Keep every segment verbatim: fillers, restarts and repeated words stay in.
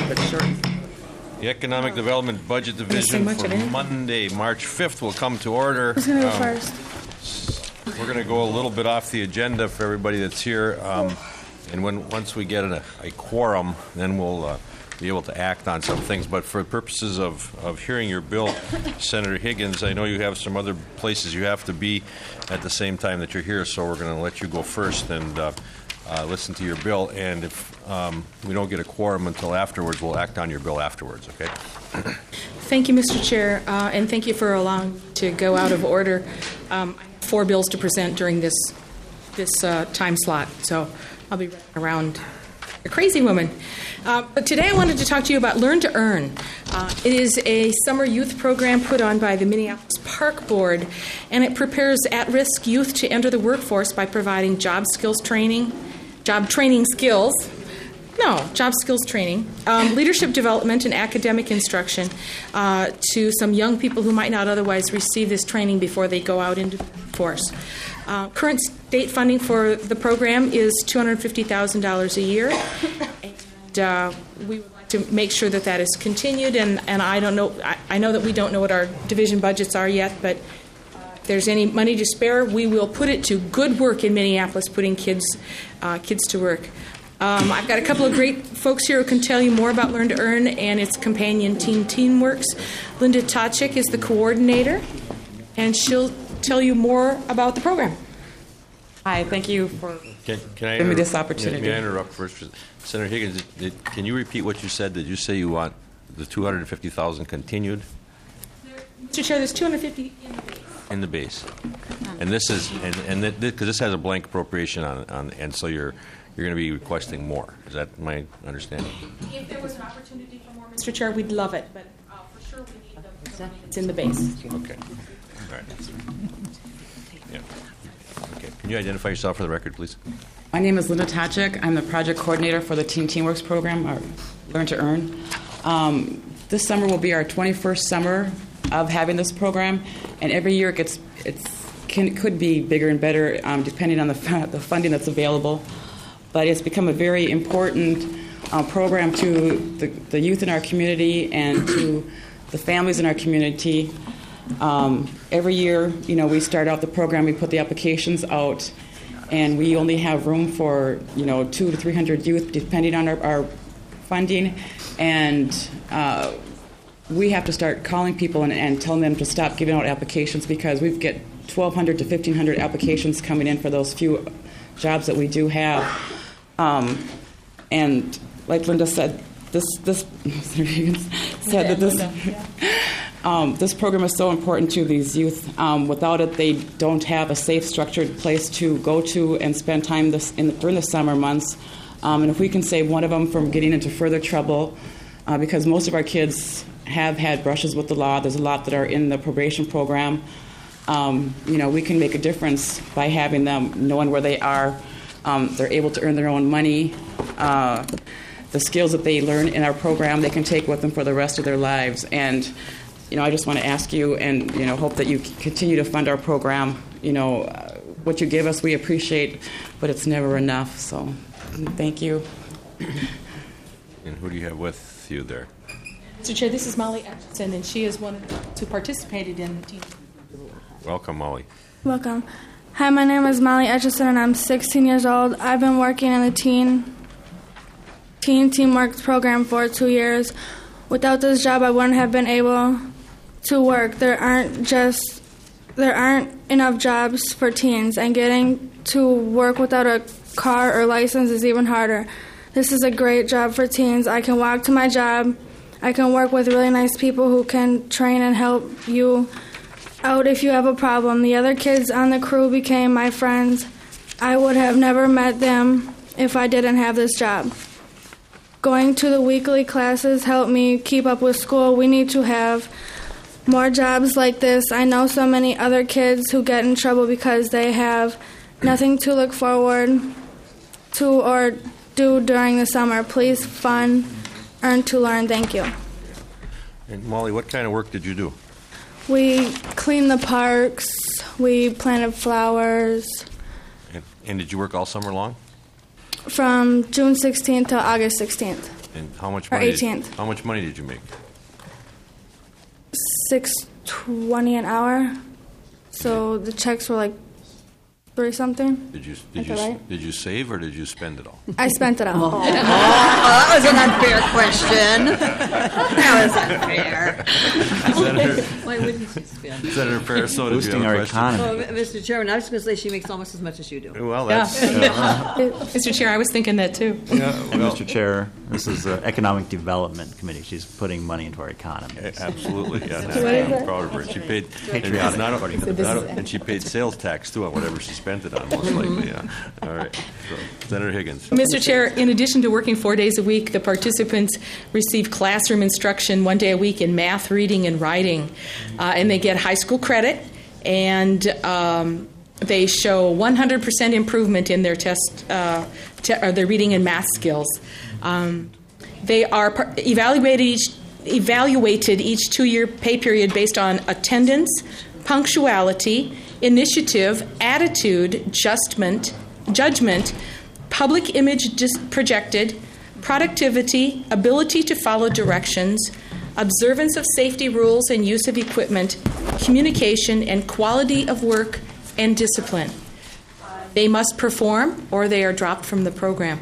but short. The Economic Development Budget Division much for of it. Monday, March fifth will come to order. Who's going to go Um, first? We're going to go a little bit off the agenda for everybody that's here. Um, and when once we get a, a quorum, then we'll uh, be able to act on some things. But for purposes of, of hearing your bill, Senator Higgins, I know you have some other places you have to be at the same time that you're here, so we're going to let you go first and uh, uh, listen to your bill. And if um, we don't get a quorum until afterwards, we'll act on your bill afterwards, okay? Thank you, Mister Chair, uh, and thank you for allowing me to go out of order. Um, I have four bills to present during this this uh, time slot, so I'll be running around a crazy woman. Uh, but today I wanted to talk to you about Learn to Earn. Uh, it is a summer youth program put on by the Minneapolis Park Board, and it prepares at-risk youth to enter the workforce by providing job skills training, job training skills, no, job skills training, um, leadership development, and academic instruction uh, to some young people who might not otherwise receive this training before they go out into the workforce. Uh, current state funding for the program is two hundred fifty thousand dollars a year, and uh, we would like to make sure that that is continued. And, and I don't know, I, I know that we don't know what our division budgets are yet, but if there's any money to spare, we will put it to good work in Minneapolis, putting kids uh, kids to work. Um, I've got a couple of great folks here who can tell you more about Learn to Earn and its companion team, TeenWorks. Linda Tachik is the coordinator, and she'll tell you more about the program. Hi, thank you for Can, can I giving me inter- this opportunity. May I interrupt first? Senator Higgins, did, did, can you repeat what you said? Did you say you want the two hundred fifty thousand dollars continued? Mister Chair, there's two hundred fifty in the base. In the base. And this is, and, and because this has a blank appropriation on it, on, and so you're you're going to be requesting more. Is that my understanding? If there was an opportunity for more, Mister Chair, we'd love it, but uh, for sure we need the money that's in the base. Okay. All right. Yeah. Okay. Can you identify yourself for the record, please? My name is Linda Tachik. I'm the project coordinator for the Teen TeenWorks program, our Learn to Earn. Um, this summer will be our twenty-first summer of having this program, and every year it gets it's can, could be bigger and better um, depending on the, the funding that's available. But it's become a very important uh, program to the, the youth in our community and to the families in our community. Um, every year, you know, we start out the program, we put the applications out, and we only have room for, you know, two to three hundred youth, depending on our, our funding. And uh, we have to start calling people and, and telling them to stop giving out applications because we get twelve hundred to fifteen hundred applications coming in for those few jobs that we do have. Um, and like Linda said, this this said that this um, this program is so important to these youth. Um, without it, they don't have a safe, structured place to go to and spend time this in the, during the summer months. Um, and if we can save one of them from getting into further trouble, uh, because most of our kids have had brushes with the law. There's a lot that are in the probation program. Um, you know, we can make a difference by having them knowing where they are. Um, they're able to earn their own money. Uh, the skills that they learn in our program, they can take with them for the rest of their lives. And, you know, I just want to ask you and, you know, hope that you continue to fund our program. You know, uh, what you give us, we appreciate, but it's never enough. So thank you. And who do you have with you there? Mister Chair, this is Molly Atchison, and she is one of the who participated in the team. Welcome, Molly. Welcome. Hi, my name is Molly Etchison, and I'm sixteen years old. I've been working in the Teen Teen TeenWorks program for two years. Without this job, I wouldn't have been able to work. There aren't just there aren't enough jobs for teens, and getting to work without a car or license is even harder. This is a great job for teens. I can walk to my job. I can work with really nice people who can train and help you out if you have a problem. The other kids on the crew became my friends. I would have never met them if I didn't have this job. Going to the weekly classes helped me keep up with school. We need to have more jobs like this. I know so many other kids who get in trouble because they have nothing to look forward to or do during the summer. Please fund Earn to Learn. Thank you. And Molly, what kind of work did you do? We cleaned the parks. We planted flowers. And, and did you work all summer long? From June sixteenth to August sixteenth. And how much Or money? did- eighteenth. How much money did you make? six twenty an hour. So the checks were like three something. Did you Is did you that right? did you save or did you spend it all? I spent it all. Oh, that was an unfair question. That was unfair. Senator, Why wouldn't you spend? Senator Pariseau, did you Boosting have a our question? economy. Well, Mister Chairman, I was going to say she makes almost as much as you do. Well, Yeah. that's Mister Chair, I was thinking that too. yeah, And well, Mister Chair, this is the Economic Development Committee. She's putting money into our economy. absolutely. Yeah, What is I'm it? proud of her. She paid Patriotic, not- according to the not- bill. and she paid sales tax too on whatever she spent it on, most likely. Yeah. All right. So, Senator Higgins. Mister Chair, in addition to working four days a week, the participants receive classroom instruction one day a week in math, reading, and writing. Uh, and they get high school credit, and um, they show one hundred percent improvement in their test, uh, te- or their reading and math skills. Um, they are par- evaluated each, evaluated each two-year pay period based on attendance, punctuality, initiative, attitude, judgment, judgment, public image dis- projected, productivity, ability to follow directions, observance of safety rules and use of equipment, communication, and quality of work and discipline. They must perform or they are dropped from the program.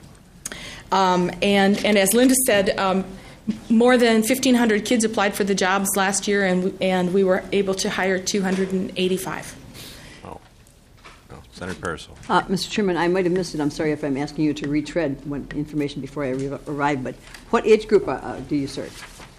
Um, and, and as Linda said, um, more than fifteen hundred kids applied for the jobs last year, and, we- and we were able to hire two hundred eighty-five. Oh. No. Senator Pariseau. Uh, Mister Chairman, I might have missed it. I'm sorry if I'm asking you to retread one information before I re- arrive, but what age group uh, uh, do you serve?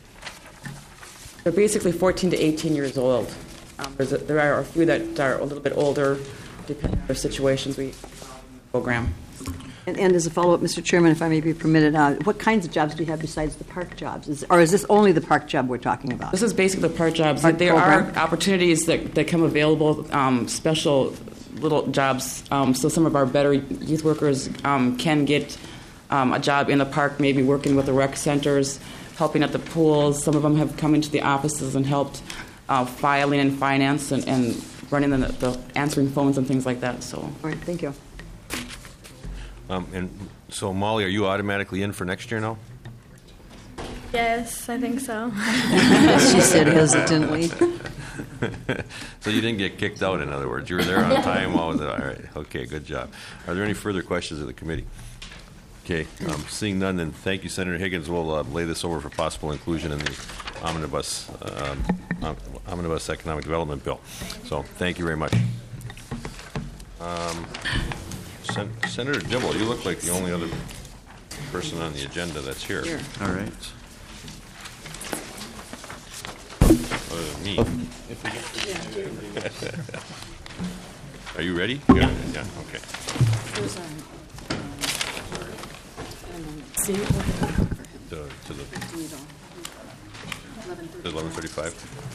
They're basically fourteen to eighteen years old. Um, there's a, there are a few that are a little bit older, depending on their situations. We program. And, and as a follow-up, Mister Chairman, if I may be permitted, uh, what kinds of jobs do you have besides the park jobs? Is, or is this only the park job we're talking about? This is basically the part jobs. Part there program. are opportunities that, that come available, um, special little jobs. Um, so some of our better youth workers um, can get um, a job in the park, maybe working with the rec centers, helping at the pools. Some of them have come into the offices and helped uh, filing and finance and, and running the, the answering phones and things like that. So. All right, thank you. Um, and so, Molly, are you automatically in for next year now? Yes, I think so. She said hesitantly. So you didn't get kicked out, in other words. You were there on time. All, all right. Okay, good job. Are there any further questions of the committee? Okay. Um, seeing none, then thank you, Senator Higgins. We'll uh, lay this over for possible inclusion in the omnibus, um, om- omnibus economic development bill. So thank you very much. Um, Sen- Senator Dibble, you look like the only other person on the agenda that's here, Here. All right. other than me. Are you ready? Yeah. Yeah. Okay. To, to the eleven thirty-five.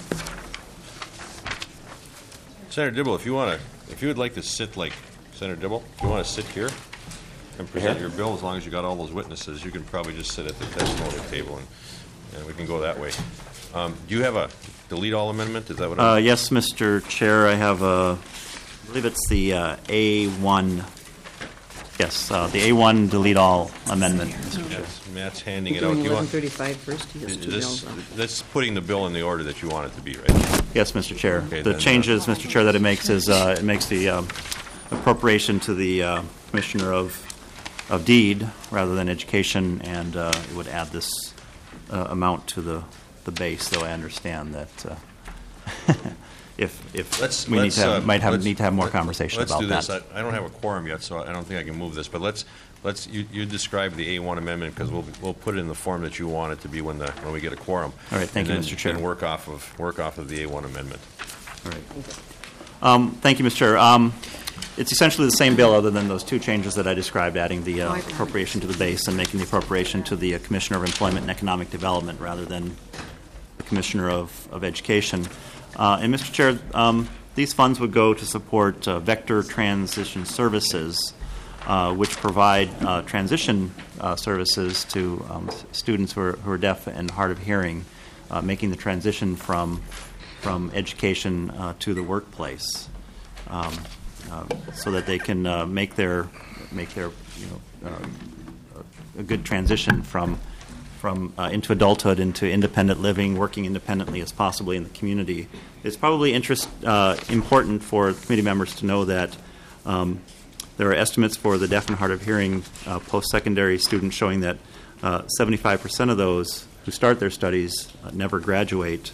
Senator Dibble, if you want to, if you would like to sit like Senator Dibble, if you want to sit here and present your bill, as long as you got all those witnesses, you can probably just sit at the testimonial table and, and we can go that way. Um, do you have a delete all amendment? Is that what? Uh, I'm, yes, Mister Chair, I have a, I believe it's the uh, A one, yes, uh, the A one delete all amendment, Mister Chair. Matt's, Matt's handing it Doing out. Do you eleven want, thirty-five first. He has two this, bills on. that's putting the bill in the order that you want it to be, right? Yes, Mister Chair. Okay, The then, uh, changes, Mister Chair, that it makes is, uh, it makes the um, appropriation to the uh, Commissioner of, of Deed rather than Education, and uh, it would add this uh, amount to the, the base, though I understand that uh, if, if Let's, we need let's, to have, uh, might have, let's- need to have more let- conversation let's about do that. this. I, I don't have a quorum yet, so I don't think I can move this, but let's, let's, you, you describe the A one amendment, because we'll, we'll put it in the form that you want it to be when the, when we get a quorum. All right, thank And you, then- Mister Chair. And work off of, work off of the A one amendment. All right. Um, Thank you, Mister Chair. Um, It's essentially the same bill, other than those two changes that I described, adding the uh, appropriation to the base and making the appropriation to the uh, Commissioner of Employment and Economic Development rather than the Commissioner of, of Education. Uh, and, Mister Chair, um, these funds would go to support uh, Vector Transition Services, uh, which provide uh, transition uh, services to um, s- students who are, who are deaf and hard of hearing, uh, making the transition from from education uh, to the workplace, um, uh, so that they can uh, make their make their you know uh, a good transition from from uh, into adulthood, into independent living, working independently as possibly in the community. It's probably interest uh, important for committee members to know that um, there are estimates for the deaf and hard of hearing uh, post-secondary students showing that uh, seventy-five percent of those who start their studies uh, never graduate,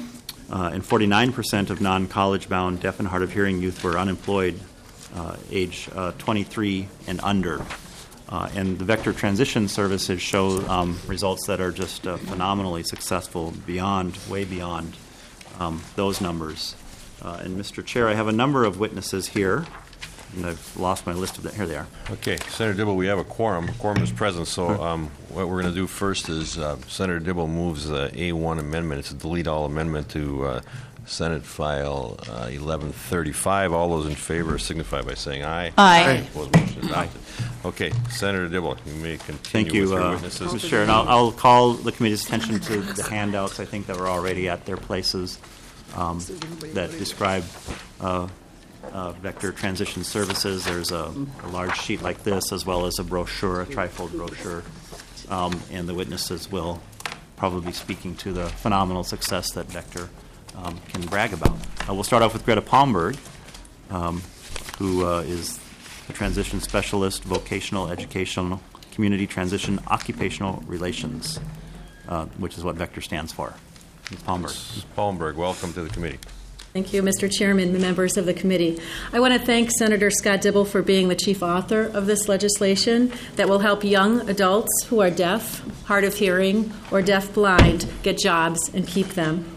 uh, and forty-nine percent of non-college bound deaf and hard of hearing youth were unemployed uh, age uh, twenty-three and under. Uh, and the Vector Transition Services show um, results that are just uh, phenomenally successful, beyond, way beyond um, those numbers. Uh, and Mister Chair, I have a number of witnesses here, and I've lost my list of them. Here they are. Okay, Senator Dibble, we have a quorum. Quorum is present, so um, what we're going to do first is uh, Senator Dibble moves the A one amendment. It's a delete all amendment to uh, Senate File uh, eleven thirty-five. All those in favor signify by saying aye. Aye. Opposed, motion is adopted. Okay, Senator Dibble, you may continue Thank you, with your uh, witnesses. Mister Chair. And I'll, I'll call the committee's attention to the handouts, I think, that were already at their places um, that describe uh, uh, Vector Transition Services. There's a, a large sheet like this, as well as a brochure, a trifold brochure, um, and the witnesses will probably be speaking to the phenomenal success that Vector um, can brag about. Uh, we'll start off with Greta Palmberg, um, who uh, is a transition specialist, vocational, educational, community transition, occupational relations, uh, which is what Vector stands for. Miz Palmberg. Miz Palmberg, welcome to the committee. Thank you, Mister Chairman, members of the committee. I want to thank Senator Scott Dibble for being the chief author of this legislation that will help young adults who are deaf, hard of hearing, or deaf-blind get jobs and keep them.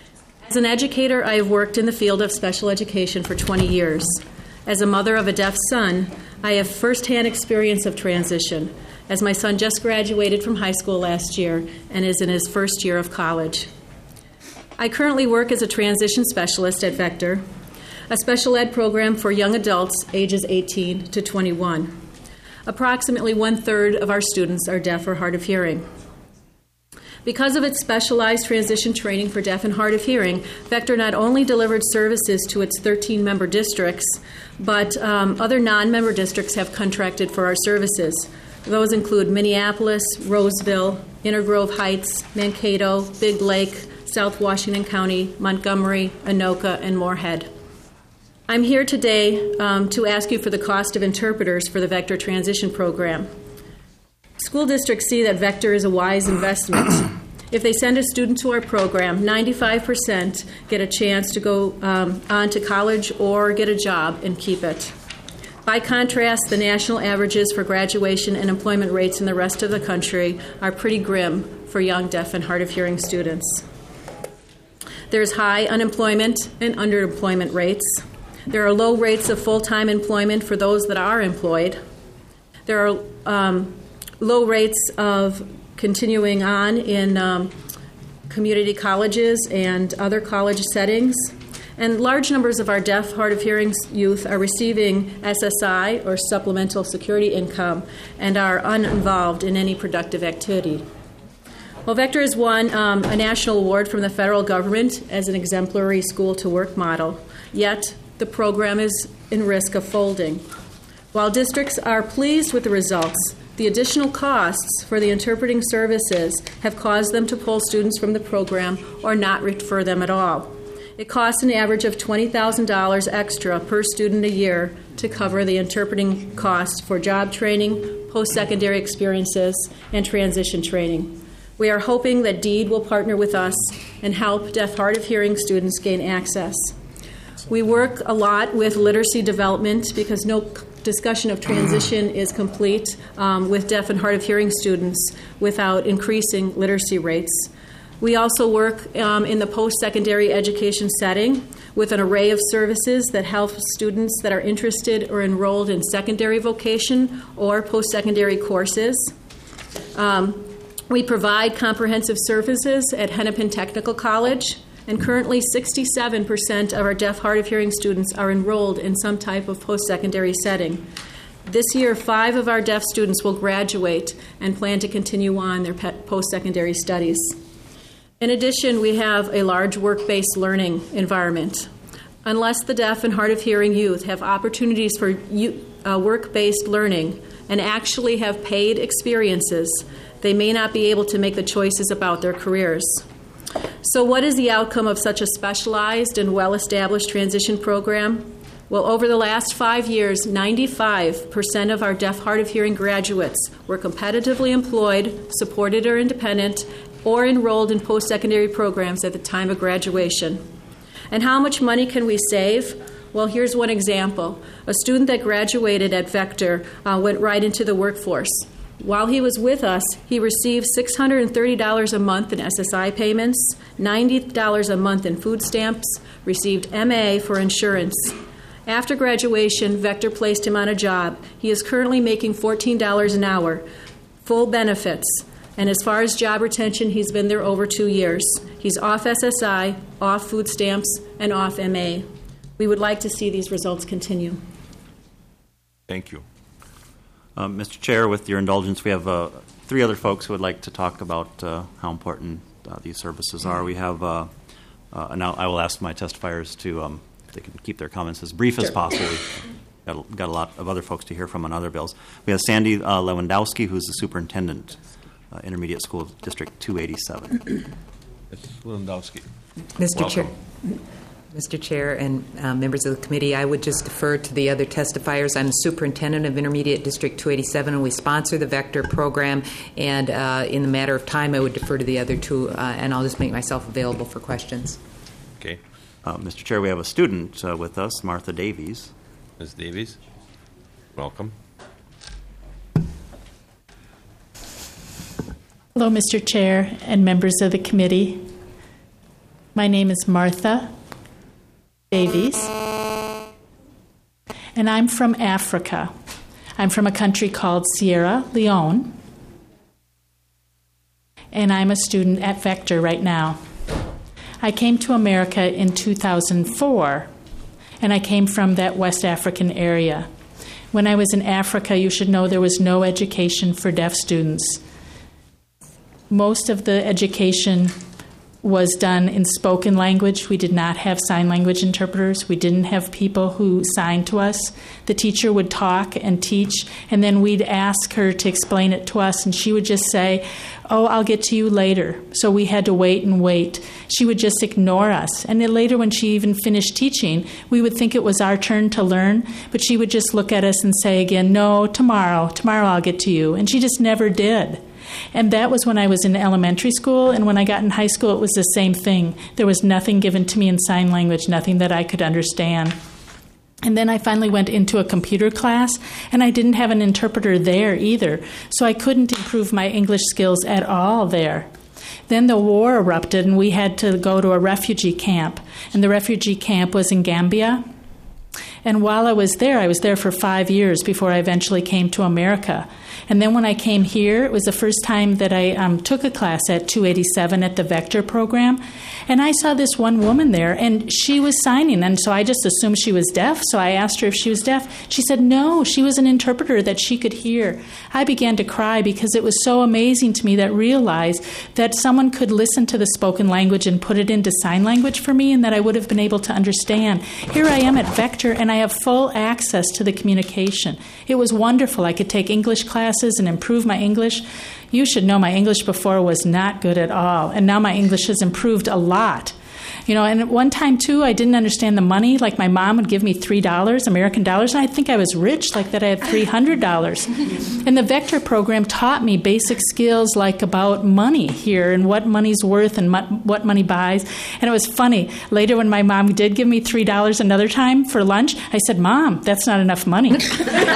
As an educator, I have worked in the field of special education for twenty years. As a mother of a deaf son, I have firsthand experience of transition, as my son just graduated from high school last year and is in his first year of college. I currently work as a transition specialist at Vector, a special ed program for young adults ages eighteen to twenty-one. Approximately one-third of our students are deaf or hard of hearing. Because of its specialized transition training for deaf and hard of hearing, Vector not only delivered services to its thirteen member districts, but um, other non-member districts have contracted for our services. Those include Minneapolis, Roseville, Intergrove Heights, Mankato, Big Lake, South Washington County, Montgomery, Anoka, and Moorhead. I'm here today um, to ask you for the cost of interpreters for the Vector Transition Program. School districts see that Vector is a wise investment. If they send a student to our program, ninety-five percent get a chance to go um, on to college or get a job and keep it. By contrast, the national averages for graduation and employment rates in the rest of the country are pretty grim for young deaf and hard of hearing students. There's high unemployment and underemployment rates. There are low rates of full-time employment for those that are employed. There are um, low rates of continuing on in um, community colleges and other college settings. And large numbers of our deaf, hard of hearing youth are receiving S S I, or supplemental security income, and are uninvolved in any productive activity. Well, Vector has won um, a national award from the federal government as an exemplary school-to-work model, yet the program is in risk of folding. While districts are pleased with the results, the additional costs for the interpreting services have caused them to pull students from the program or not refer them at all. It costs an average of twenty thousand dollars extra per student a year to cover the interpreting costs for job training, post-secondary experiences, and transition training. We are hoping that DEED will partner with us and help deaf, hard of hearing students gain access. We work a lot with literacy development because no discussion of transition is complete um, with deaf and hard of hearing students without increasing literacy rates. We also work um, in the post-secondary education setting with an array of services that help students that are interested or enrolled in secondary vocation or post-secondary courses. Um, we provide comprehensive services at Hennepin Technical College, and currently sixty-seven percent of our deaf, hard of hearing students are enrolled in some type of post-secondary setting. This year, five of our deaf students will graduate and plan to continue on their post-secondary studies. In addition, we have a large work-based learning environment. Unless the deaf and hard of hearing youth have opportunities for uh, work-based learning and actually have paid experiences, they may not be able to make the choices about their careers. So what is the outcome of such a specialized and well-established transition program? Well, over the last five years, ninety-five percent of our deaf, hard of hearing graduates were competitively employed, supported or independent, or enrolled in post-secondary programs at the time of graduation. And how much money can we save? Well, here's one example. A student that graduated at Vector uh, went right into the workforce. While he was with us, he received six hundred thirty dollars a month in S S I payments, ninety dollars a month in food stamps, received M A for insurance. After graduation, Vector placed him on a job. He is currently making fourteen dollars an hour, full benefits. And as far as job retention, he's been there over two years. He's off S S I, off food stamps, and off M A. We would like to see these results continue. Thank you. Uh, Mister Chair, with your indulgence, we have uh, three other folks who would like to talk about uh, how important uh, these services are. We have, uh, uh, and now I will ask my testifiers to, um, if they can keep their comments as brief as possible. We've got a, got a lot of other folks to hear from on other bills. We have Sandy uh, Lewandowski, who's the superintendent, uh, Intermediate School District two eighty-seven. Miz Lewandowski. Mister Welcome. Chair. Mister Chair and uh, members of the committee, I would just defer to the other testifiers. I'm the superintendent of Intermediate District two eighty-seven, and we sponsor the Vector program. And uh, in the matter of time, I would defer to the other two, uh, and I'll just make myself available for questions. Okay. Uh, Mister Chair, we have a student uh, with us, Martha Davies. Miz Davies, welcome. Hello, Mister Chair and members of the committee. My name is Martha Davies, and I'm from Africa. I'm from a country called Sierra Leone, and I'm a student at Vector right now. I came to America in two thousand four, and I came from that West African area. When I was in Africa, you should know there was no education for deaf students. Most of the education was done in spoken language. We did not have sign language interpreters. We didn't have people who signed to us. The teacher would talk and teach, and then we'd ask her to explain it to us, and she would just say, oh, I'll get to you later. So we had to wait and wait. She would just ignore us. And then later when she even finished teaching, we would think it was our turn to learn, but she would just look at us and say again, no, tomorrow, tomorrow I'll get to you. And she just never did. And that was when I was in elementary school, and when I got in high school, it was the same thing. There was nothing given to me in sign language, nothing that I could understand. And then I finally went into a computer class, and I didn't have an interpreter there either, so I couldn't improve my English skills at all there. Then the war erupted, and we had to go to a refugee camp, and the refugee camp was in Gambia. And while I was there, I was there for five years before I eventually came to America. And then when I came here, it was the first time that I um, took a class at two eighty-seven at the Vector program. And I saw this one woman there, and she was signing. And so I just assumed she was deaf. So I asked her if she was deaf. She said no, she was an interpreter that she could hear. I began to cry because it was so amazing to me that realized that someone could listen to the spoken language and put it into sign language for me, and that I would have been able to understand. Here I am at Vector, and I have full access to the communication. It was wonderful. I could take English classes and improve my English. You should know my English before was not good at all, and now my English has improved a lot. You know, and at one time, too, I didn't understand the money. Like, my mom would give me three dollars, American dollars, and I'd think I was rich, like that I had three hundred dollars. And the Vector program taught me basic skills like about money here and what money's worth and mo- what money buys. And it was funny. Later, when my mom did give me three dollars another time for lunch, I said, Mom, that's not enough money. And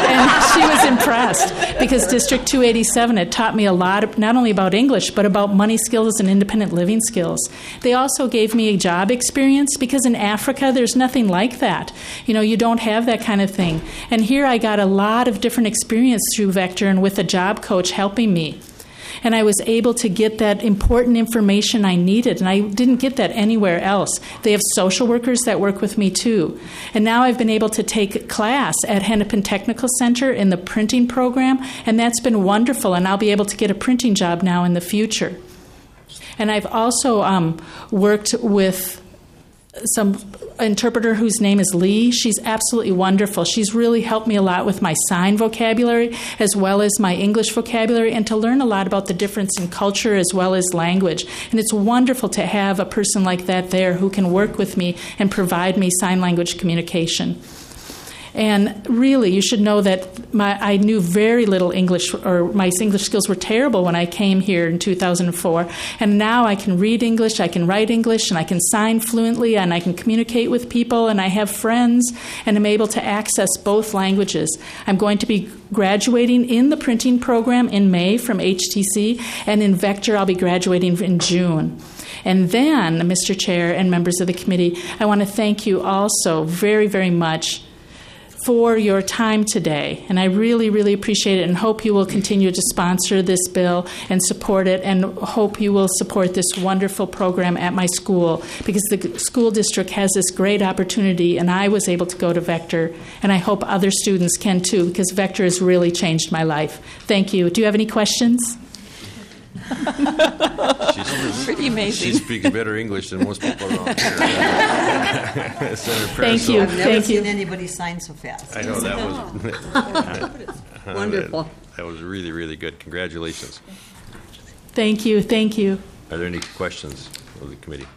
she was impressed because District two eighty-seven had taught me a lot, of, not only about English, but about money skills and independent living skills. They also gave me a job experience, because in Africa there's nothing like that. You know, you don't have that kind of thing. And here I got a lot of different experience through Vector and with a job coach helping me. And I was able to get that important information I needed, and I didn't get that anywhere else. They have social workers that work with me too. And now I've been able to take a class at Hennepin Technical Center in the printing program, and that's been wonderful, and I'll be able to get a printing job now in the future. And I've also um, worked with some interpreter whose name is Lee. She's absolutely wonderful. She's really helped me a lot with my sign vocabulary as well as my English vocabulary, and to learn a lot about the difference in culture as well as language. And it's wonderful to have a person like that there who can work with me and provide me sign language communication. And really, you should know that my, I knew very little English, or my English skills were terrible when I came here in two thousand four. And now I can read English, I can write English, and I can sign fluently, and I can communicate with people, and I have friends, and I'm able to access both languages. I'm going to be graduating in the printing program in May from H T C, and in Vector I'll be graduating in June. And then, Mister Chair and members of the committee, I want to thank you also very, very much for your time today. And I really, really appreciate it and hope you will continue to sponsor this bill and support it, and hope you will support this wonderful program at my school, because the school district has this great opportunity, and I was able to go to Vector, and I hope other students can too, because Vector has really changed my life. Thank you. Do you have any questions? She's pretty amazing. She speaks better English than most people around here. Senator Thank you. I've never Thank seen you. anybody sign so fast. I know that was Wonderful. That, that was really, really good. Congratulations. Thank you. Thank you. Are there any questions of the committee?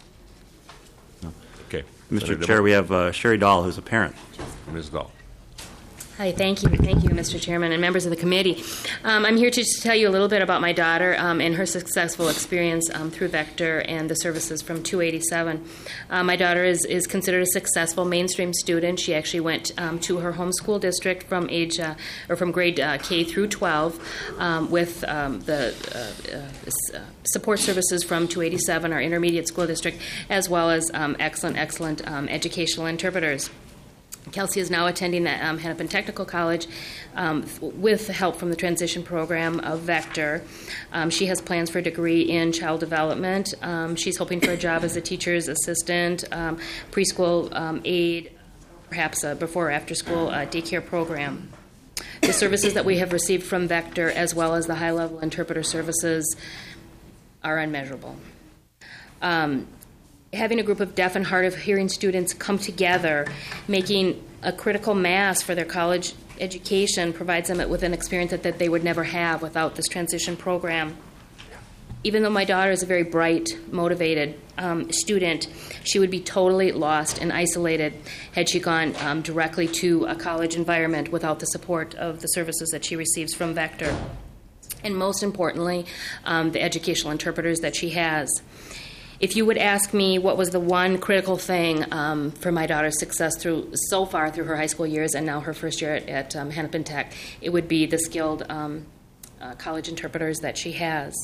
Okay. Mister Senator Chair, Demo- we have uh, Sherry Dahl, who's a parent. Miz Dahl. Hi, thank you. Thank you, Mister Chairman and members of the committee. Um, I'm here to just tell you a little bit about my daughter um, and her successful experience um, through Vector and the services from two eighty-seven. Uh, my daughter is, is considered a successful mainstream student. She actually went um, to her home school district from age uh, or from grade uh, K through twelve um, with um, the uh, uh, support services from two eighty-seven, our intermediate school district, as well as um, excellent, excellent um, educational interpreters. Kelsey is now attending at um, Hennepin Technical College um, with help from the transition program of Vector. Um, she has plans for a degree in child development. Um, she's hoping for a job as a teacher's assistant, um, preschool um, aide, perhaps a before or after school uh, daycare program. The services that we have received from Vector, as well as the high-level interpreter services, are unmeasurable. Um, Having a group of deaf and hard of hearing students come together, making a critical mass for their college education, provides them with an experience that, that they would never have without this transition program. Even though my daughter is a very bright, motivated um, student, she would be totally lost and isolated had she gone um, directly to a college environment without the support of the services that she receives from Vector. And most importantly, um, the educational interpreters that she has. If you would ask me what was the one critical thing um, for my daughter's success through so far through her high school years and now her first year at, at um, Hennepin Tech, it would be the skilled um, uh, college interpreters that she has.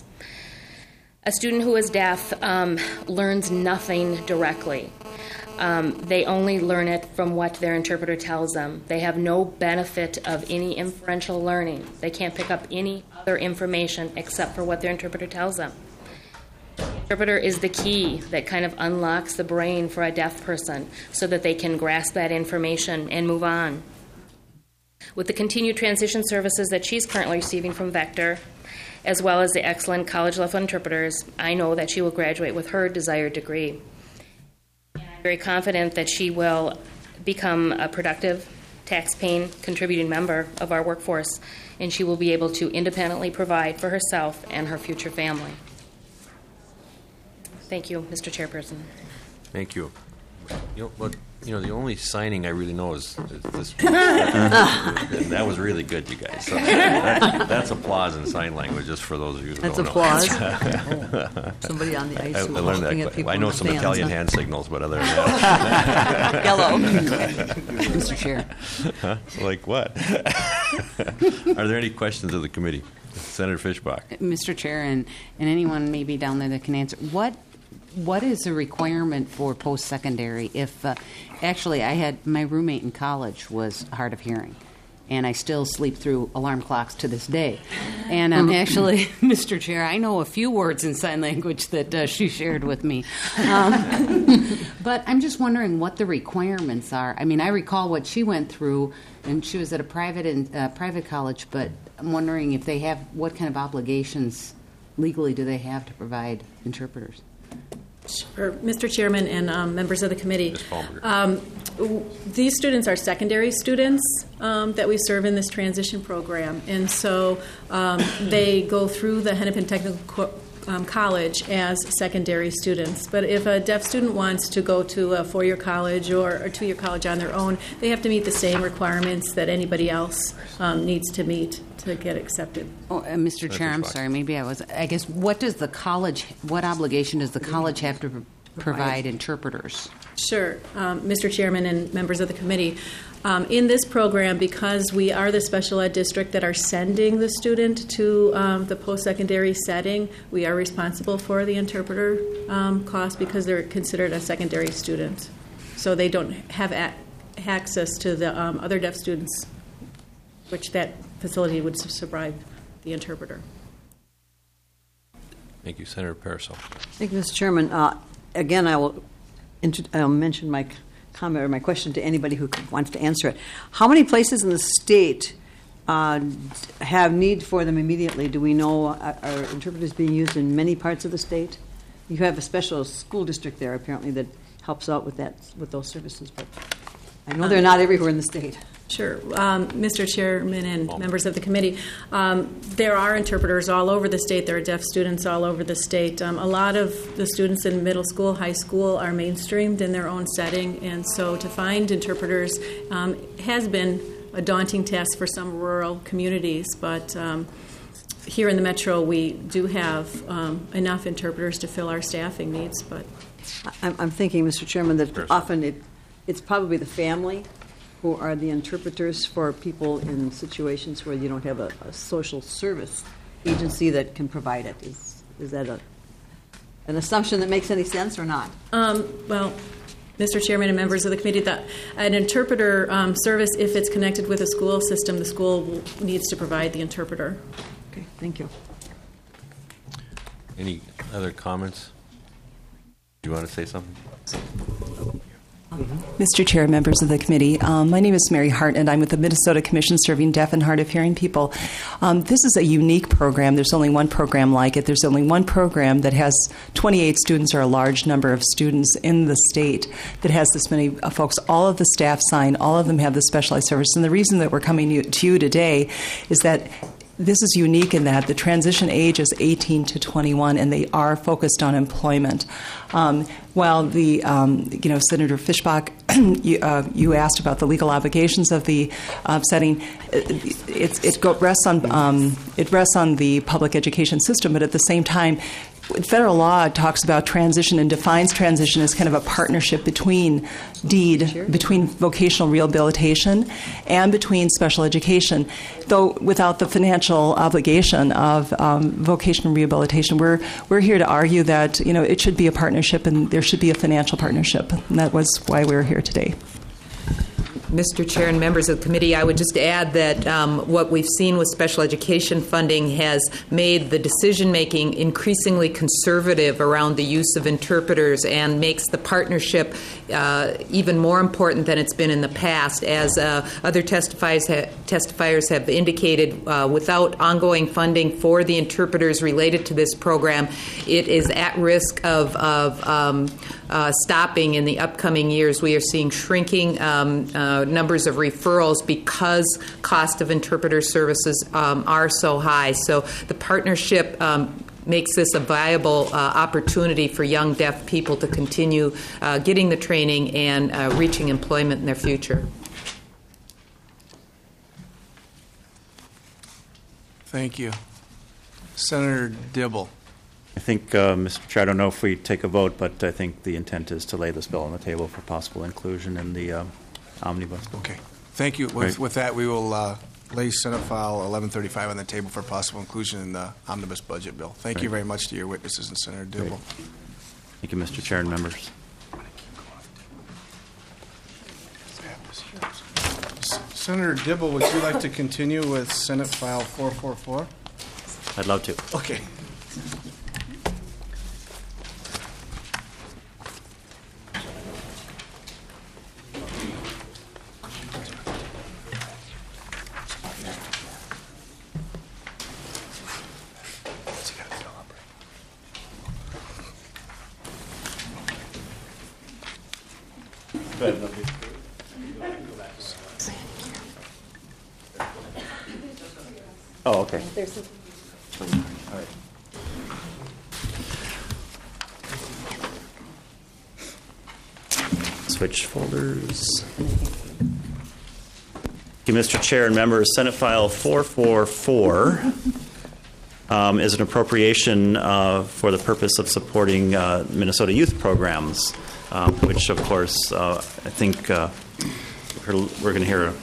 A student who is deaf um, learns nothing directly. Um, they only learn it from what their interpreter tells them. They have no benefit of any inferential learning. They can't pick up any other information except for what their interpreter tells them. Interpreter is the key that kind of unlocks the brain for a deaf person so that they can grasp that information and move on. With the continued transition services that she's currently receiving from Vector, as well as the excellent college-level interpreters, I know that she will graduate with her desired degree. I'm very confident that she will become a productive, tax-paying, contributing member of our workforce, and she will be able to independently provide for herself and her future family. Thank you, Mister Chairperson. Thank you. You know, but, you know, the only signing I really know is, is this. And that was really good, you guys. So that, that's applause in sign language, just for those of you who That's don't applause. know. Somebody on the ice. I, I who was learned looking at that. people I know in the some stands, Italian huh? hand signals, but other than that. Yellow. Mister Chair. Huh? Like what? Are there any questions of the committee? Senator Fischbach. Mister Chair, and, and anyone maybe down there that can answer, what what is the requirement for post-secondary? If uh, actually, I had my roommate in college was hard of hearing, and I still sleep through alarm clocks to this day. And um, actually, Mister Chair, I know a few words in sign language that uh, she shared with me. Um, but I'm just wondering what the requirements are. I mean, I recall what she went through, and she was at a private in, uh, private college. But I'm wondering if they have what kind of obligations legally do they have to provide interpreters? Or Mister Chairman and um, members of the committee. Miz Palmberger. Um, w- these students are secondary students um, that we serve in this transition program, and so um, they go through the Hennepin Technical Co- um, College as secondary students. But if a deaf student wants to go to a four-year college or a two-year college on their own, they have to meet the same requirements that anybody else um, needs to meet to get accepted. Oh, uh, Mister Chair, I'm sorry. Maybe I was. I guess what does the college? What obligation does the college have to pr- provide interpreters? Sure, um, Mister Chairman and members of the committee. Um, in this program, because we are the special ed district that are sending the student to um, the post-secondary setting, we are responsible for the interpreter um, cost because they're considered a secondary student. So they don't have a- access to the um, other deaf students, which that facility would provide the interpreter. Thank you, Senator Paraso. Thank you, Mister Chairman. Uh, again, I will int- I'll mention my comment or my question to anybody who wants to answer it. How many places in the state uh, have need for them immediately? Do we know, uh, are interpreters being used in many parts of the state? You have a special school district there, apparently, that helps out with that, with those services, but I know they're not everywhere in the state. Sure. Um, Mister Chairman and members of the committee, um, there are interpreters all over the state. There are deaf students all over the state. Um, a lot of the students in middle school, high school are mainstreamed in their own setting, and so to find interpreters um, has been a daunting task for some rural communities, but um, here in the metro we do have um, enough interpreters to fill our staffing needs. But I'm, I'm thinking, Mister Chairman, that often it, it's probably the family who are the interpreters for people in situations where you don't have a, a social service agency that can provide it. Is is that a an assumption that makes any sense or not? Um, well, Mister Chairman and members of the committee, that an interpreter um, service, if it's connected with a school system, the school will, needs to provide the interpreter. Okay, thank you. Any other comments? Do you want to say something? Mister Chair, members of the committee, um, my name is Mary Hart, and I'm with the Minnesota Commission Serving Deaf and Hard of Hearing People. Um, this is a unique program. There's only one program like it. There's only one program that has twenty-eight students, or a large number of students in the state, that has this many uh, folks. All of the staff sign. All of them have the specialized service. And the reason that we're coming to you today is that this is unique in that the transition age is eighteen to twenty-one, and they are focused on employment. Um, while the, um, you know, Senator Fischbach, you, uh, you asked about the legal obligations of the uh, setting. It, it, it go, rests on um, it rests on the public education system, but at the same time, federal law talks about transition and defines transition as kind of a partnership between DEED, sure. between vocational rehabilitation and between special education. Though without the financial obligation of um, vocational rehabilitation, we're we're here to argue that, you know, it should be a partnership and there should be a financial partnership. And that was why we're here today. Mister Chair and members of the committee, I would just add that um, what we've seen with special education funding has made the decision-making increasingly conservative around the use of interpreters and makes the partnership uh, even more important than it's been in the past. As uh, other testifiers, ha- testifiers have indicated, uh, without ongoing funding for the interpreters related to this program, it is at risk of, of um, uh, stopping in the upcoming years. We are seeing shrinking um, uh, numbers of referrals because cost of interpreter services um, are so high. So the partnership um, makes this a viable uh, opportunity for young deaf people to continue uh, getting the training and uh, reaching employment in their future. Thank you. Senator Dibble. I think, uh, Mister Chair, I don't know if we take a vote, but I think the intent is to lay this bill on the table for possible inclusion in the uh, omnibus bill. Okay. Thank you. With, Right. with that, we will uh, lay Senate File eleven thirty-five on the table for possible inclusion in the omnibus budget bill. Thank Right. you very much to your witnesses and Senator Dibble. Great. Thank you, Mister Chair and members. Senator Dibble, would you like to continue with Senate File four forty-four? I'd love to. Okay. Oh, okay. All right. Switch folders. Thank you, Mister Chair and members. Senate File four forty-four um, is an appropriation uh, for the purpose of supporting uh, Minnesota youth programs, um, which, of course, uh, I think uh, we're, we're going to hear a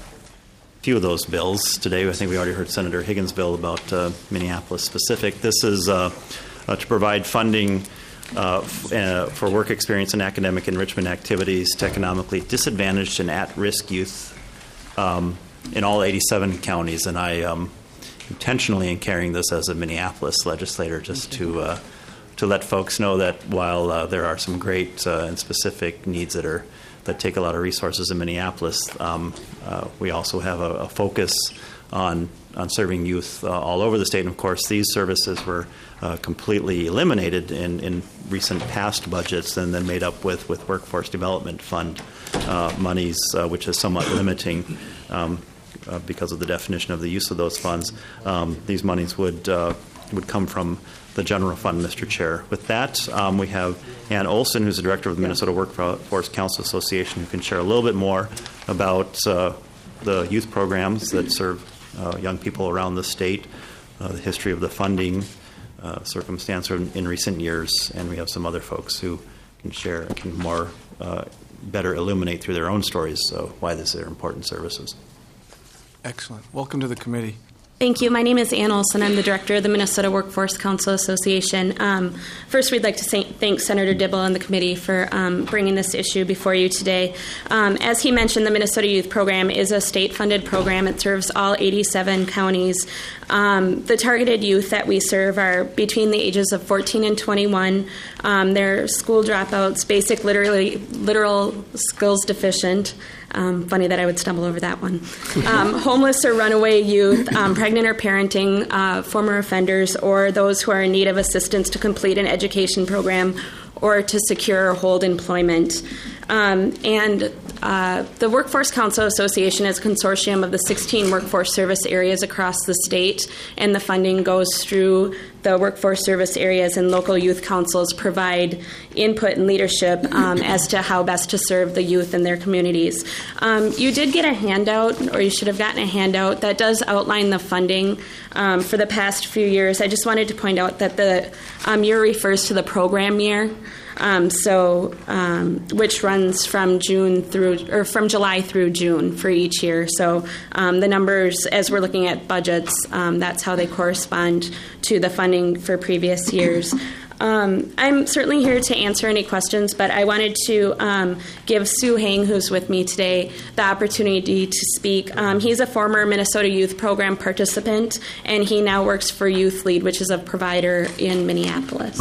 few of those bills today. I think we already heard Senator Higgins' bill about uh, Minneapolis specific. This is uh, uh, to provide funding Uh, f- uh, for work experience and academic enrichment activities to economically disadvantaged and at-risk youth um, in all eighty-seven counties. And I um, intentionally am carrying this as a Minneapolis legislator just to uh, to let folks know that while uh, there are some great uh, and specific needs that are that take a lot of resources in Minneapolis, um, uh, we also have a, a focus on on serving youth uh, all over the state. And of course, these services were uh, completely eliminated in, in recent past budgets and then made up with, with Workforce Development Fund uh, monies, uh, which is somewhat limiting um, uh, because of the definition of the use of those funds. Um, these monies would uh, would come from the general fund, Mister Chair. With that, um, we have Ann Olson, who's the director of the Minnesota Workforce Council Association, who can share a little bit more about uh, the youth programs that serve Uh, young people around the state, uh, the history of the funding, uh, circumstance in, in recent years, and we have some other folks who can share, can more uh, better illuminate through their own stories uh, why these are important services. Excellent. Welcome to the committee. Thank you. My name is Ann Olson. I'm the director of the Minnesota Workforce Council Association. Um, first, we'd like to say, thank Senator Dibble and the committee for um, bringing this issue before you today. Um, as he mentioned, the Minnesota Youth Program is a state-funded program. It serves all eighty-seven counties. Um, the targeted youth that we serve are between the ages of fourteen and twenty-one. Um, they're school dropouts, basic literally, literal skills deficient. Um, funny that I would stumble over that one. Um, homeless or runaway youth, um, pregnant or parenting, uh, former offenders, or those who are in need of assistance to complete an education program or to secure or hold employment. Um, and uh, the Workforce Council Association is a consortium of the sixteen workforce service areas across the state, and the funding goes through the workforce service areas, and local youth councils provide input and leadership um, as to how best to serve the youth in their communities. Um, you did get a handout, or you should have gotten a handout, that does outline the funding um, for the past few years. I just wanted to point out that the um, year refers to the program year. Um, so, um, which runs from June through, or from July through June for each year. So, um, the numbers, as we're looking at budgets, um, that's how they correspond to the funding for previous years. Um, I'm certainly here to answer any questions, but I wanted to um, give Sue Hang, who's with me today, the opportunity to speak. Um, he's a former Minnesota Youth Program participant, and he now works for Youth Lead, which is a provider in Minneapolis.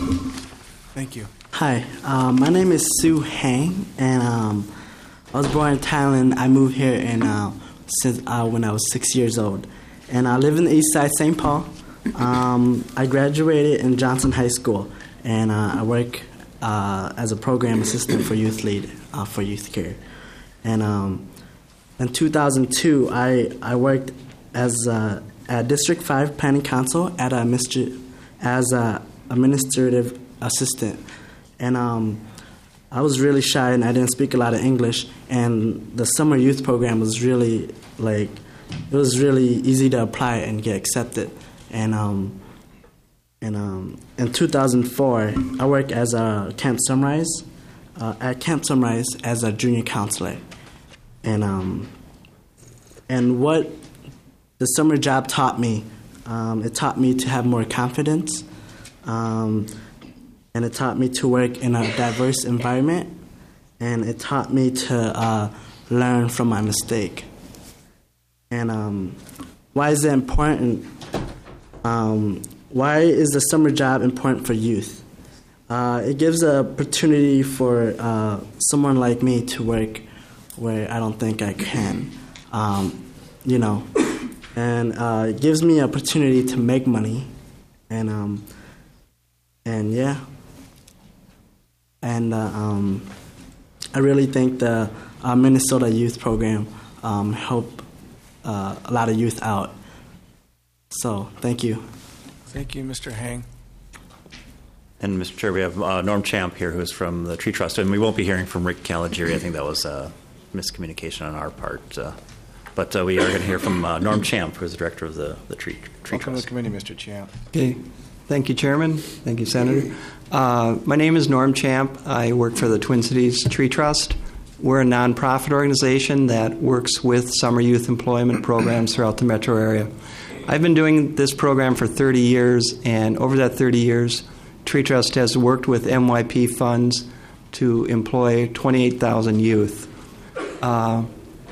Thank you. Hi, um, my name is Sue Hang, and um, I was born in Thailand. I moved here in, uh, since uh, when I was six years old, and I live in the East Side, Saint Paul. Um, I graduated in Johnson High School, and uh, I work uh, as a program assistant for Youth Lead uh, for youth care. And um, in two thousand two, I I worked as uh, at District Five Planning Council at a mistri- as a administrative assistant. And um, I was really shy, and I didn't speak a lot of English. And the summer youth program was really, like, it was really easy to apply and get accepted. And um, and um, in two thousand four, I worked as a Camp Sunrise, uh, at Camp Sunrise as a junior counselor. And um, and what the summer job taught me, um, it taught me to have more confidence. Um, And it taught me to work in a diverse environment, and it taught me to uh, learn from my mistake. And um, why is it important? Um, why is the summer job important for youth? Uh, it gives an opportunity for uh, someone like me to work where I don't think I can, um, you know. And uh, it gives me an opportunity to make money, and um, and yeah. And uh, um, I really think the uh, Minnesota Youth Program um, helped uh, a lot of youth out. So, thank you. Thank you, Mister Hang. And Mister Chair, we have uh, Norm Champ here, who's from the Tree Trust, and we won't be hearing from Rick Caligiuri. I think that was uh, miscommunication on our part. Uh, but uh, we are going to hear from uh, Norm Champ, who is the director of the, the Tree, tree Welcome Trust. to the committee, Mister Champ. Okay. Thank you, Chairman. Thank you, Senator. Uh, my name is Norm Champ. I work for the Twin Cities Tree Trust. We're a nonprofit organization that works with summer youth employment programs throughout the metro area. I've been doing this program for thirty years, and over that thirty years, Tree Trust has worked with M Y P funds to employ twenty-eight thousand youth. Uh,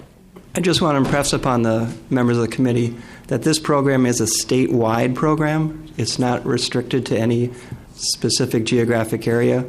I just want to impress upon the members of the committee that this program is a statewide program. It's not restricted to any specific geographic area.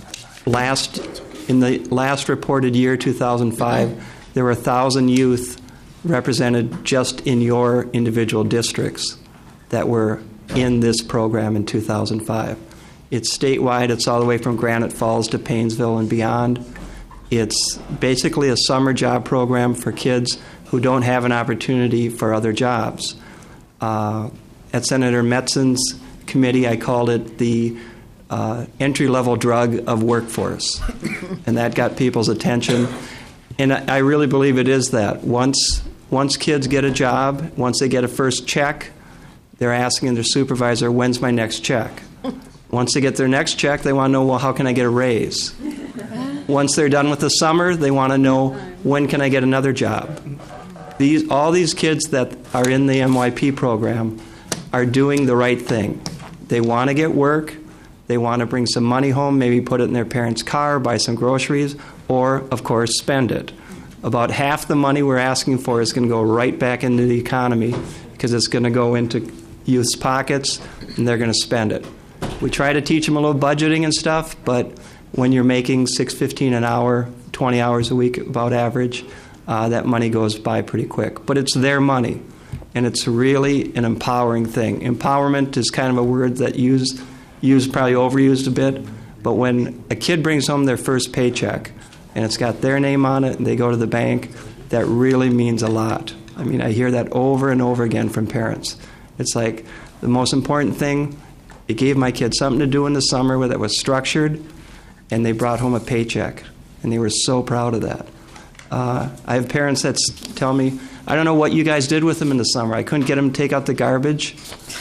Last, in the last reported year, two thousand five, there were one thousand youth represented just in your individual districts that were in this program in two thousand five. It's statewide. It's all the way from Granite Falls to Paynesville and beyond. It's basically a summer job program for kids who don't have an opportunity for other jobs. Uh, at Senator Metzen's committee, I called it the uh, entry-level drug of workforce, and that got people's attention. And I, I really believe it is that. Once, once kids get a job, once they get a first check, they're asking their supervisor, when's my next check? Once they get their next check, they want to know, well, how can I get a raise? Once they're done with the summer, they want to know, when can I get another job? These, all these kids that are in the M Y P program are doing the right thing. They want to get work. They want to bring some money home, maybe put it in their parents' car, buy some groceries, or, of course, spend it. About half the money we're asking for is going to go right back into the economy because it's going to go into youth's pockets, and they're going to spend it. We try to teach them a little budgeting and stuff, but when you're making six fifteen an hour, twenty hours a week about average, uh, that money goes by pretty quick. But it's their money, and it's really an empowering thing. Empowerment is kind of a word that used, used probably overused a bit, but when a kid brings home their first paycheck and it's got their name on it and they go to the bank, that really means a lot. I mean, I hear that over and over again from parents. It's like the most important thing, it gave my kid something to do in the summer where that was structured, and they brought home a paycheck, and they were so proud of that. Uh, I have parents that tell me, I don't know what you guys did with them in the summer. I couldn't get them to take out the garbage.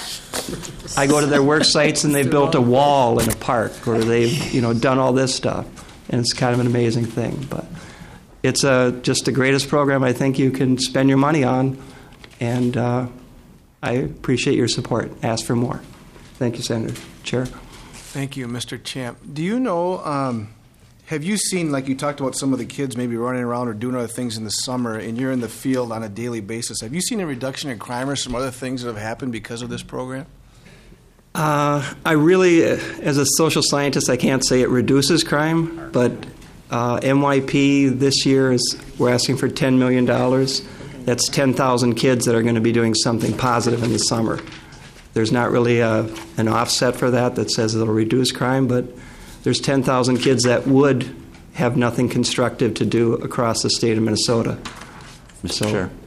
I go to their work sites, and they've built a wall in a park, or they've you know done all this stuff, and it's kind of an amazing thing. But it's a, just the greatest program I think you can spend your money on, and uh, I appreciate your support. Ask for more. Thank you, Senator. Chair. Thank you, Mister Champ. Do you know, um, have you seen, like you talked about some of the kids maybe running around or doing other things in the summer, and you're in the field on a daily basis, have you seen a reduction in crime or some other things that have happened because of this program? Uh, I really, as a social scientist, I can't say it reduces crime, but uh, M Y P this year is, we're asking for ten million dollars. That's ten thousand kids that are going to be doing something positive in the summer. There's not really a, an offset for that that says it'll reduce crime, but there's ten thousand kids that would have nothing constructive to do across the state of Minnesota. Mister So, Chair.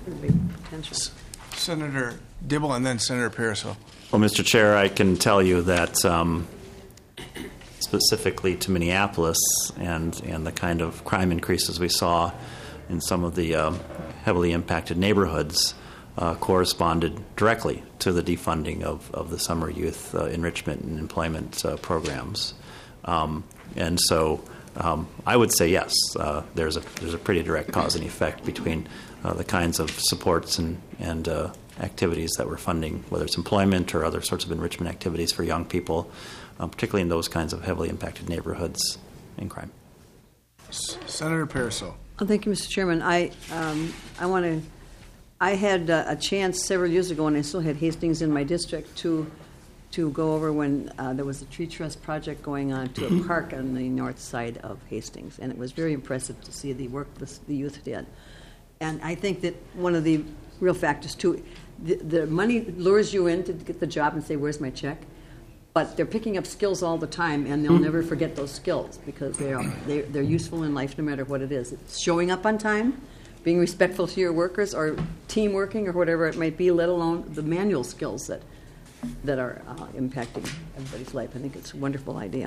Senator Dibble and then Senator Pariseau. Well, Mister Chair, I can tell you that um, specifically to Minneapolis and, and the kind of crime increases we saw in some of the um, heavily impacted neighborhoods uh, corresponded directly to the defunding of, of the summer youth uh, enrichment and employment uh, programs. Um, and so um, I would say yes, uh, there's a there's a pretty direct cause and effect between uh, the kinds of supports and, and uh, activities that we're funding, whether it's employment or other sorts of enrichment activities for young people, um, particularly in those kinds of heavily impacted neighborhoods in crime. Senator Pariseau. Oh, thank you, Mister Chairman. I um, I want to. I had uh, a chance several years ago, and I still had Hastings in my district, to to go over when uh, there was a tree trust project going on to a park on the north side of Hastings, and it was very impressive to see the work the, the youth did. And I think that one of the real factors too, the, the money lures you in to get the job and say, "Where's my check?" but they're picking up skills all the time, and they'll never forget those skills because they are they're, they're useful in life no matter what it is. It's showing up on time, being respectful to your workers, or team working, or whatever it might be. Let alone the manual skills that that are uh, impacting everybody's life. I think it's a wonderful idea.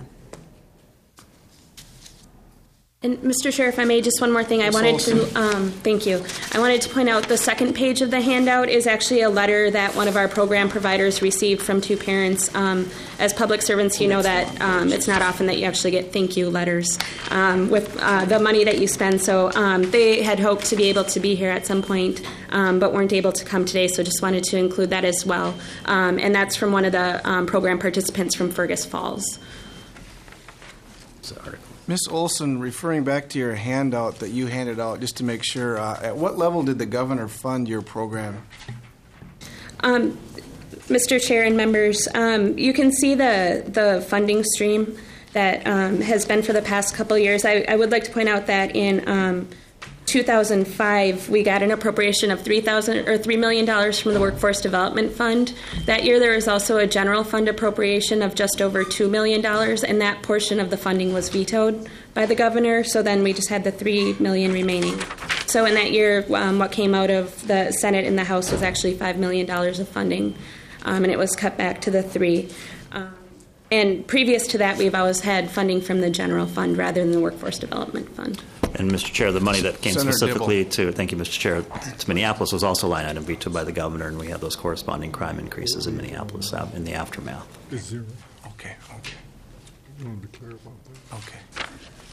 And Mister Chair, if I may, just one more thing. I Miz wanted to, Olson. um, thank you. I wanted to point out the second page of the handout is actually a letter that one of our program providers received from two parents. Um, as public servants, you know that um, it's not often that you actually get thank you letters um, with uh, the money that you spend. So um, they had hoped to be able to be here at some point, um, but weren't able to come today. So just wanted to include that as well. Um, and that's from one of the um, program participants from Fergus Falls. Sorry. Miz Olson, referring back to your handout that you handed out, just to make sure, uh, at what level did the governor fund your program? Um, Mister Chair and members, um, you can see the, the funding stream that um, has been for the past couple of years. I, I would like to point out that in um, two thousand five, we got an appropriation of three thousand or three million dollars from the Workforce Development Fund. That year, there was also a general fund appropriation of just over two million dollars, and that portion of the funding was vetoed by the governor. So then we just had the three million dollars remaining. So in that year, um, what came out of the Senate and the House was actually five million dollars of funding, um, and it was cut back to the three. Um, and previous to that, we've always had funding from the general fund rather than the Workforce Development Fund. And, Mister Chair, the money that came Senator specifically to, thank you, Mister Chair, to Minneapolis was also line item vetoed by the governor, and we had those corresponding crime increases in Minneapolis uh, in the aftermath. Is zero. Okay, okay. You want to be clear about that? Okay.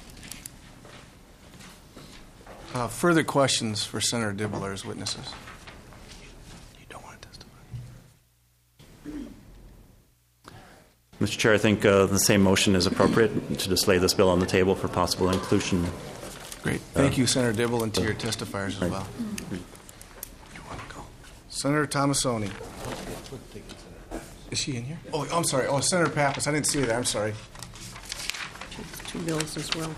Uh, further questions for Senator Dibble or his witnesses? You don't want to testify. Mister Chair, I think uh, the same motion is appropriate to just lay this bill on the table for possible inclusion. Great. Thank uh, you, Senator Dibble, and to your testifiers as well. You want to go? Senator Tomassoni. Is she in here? Oh, I'm sorry. Oh, Senator Pappas. I didn't see that. I'm sorry. Two bills as well.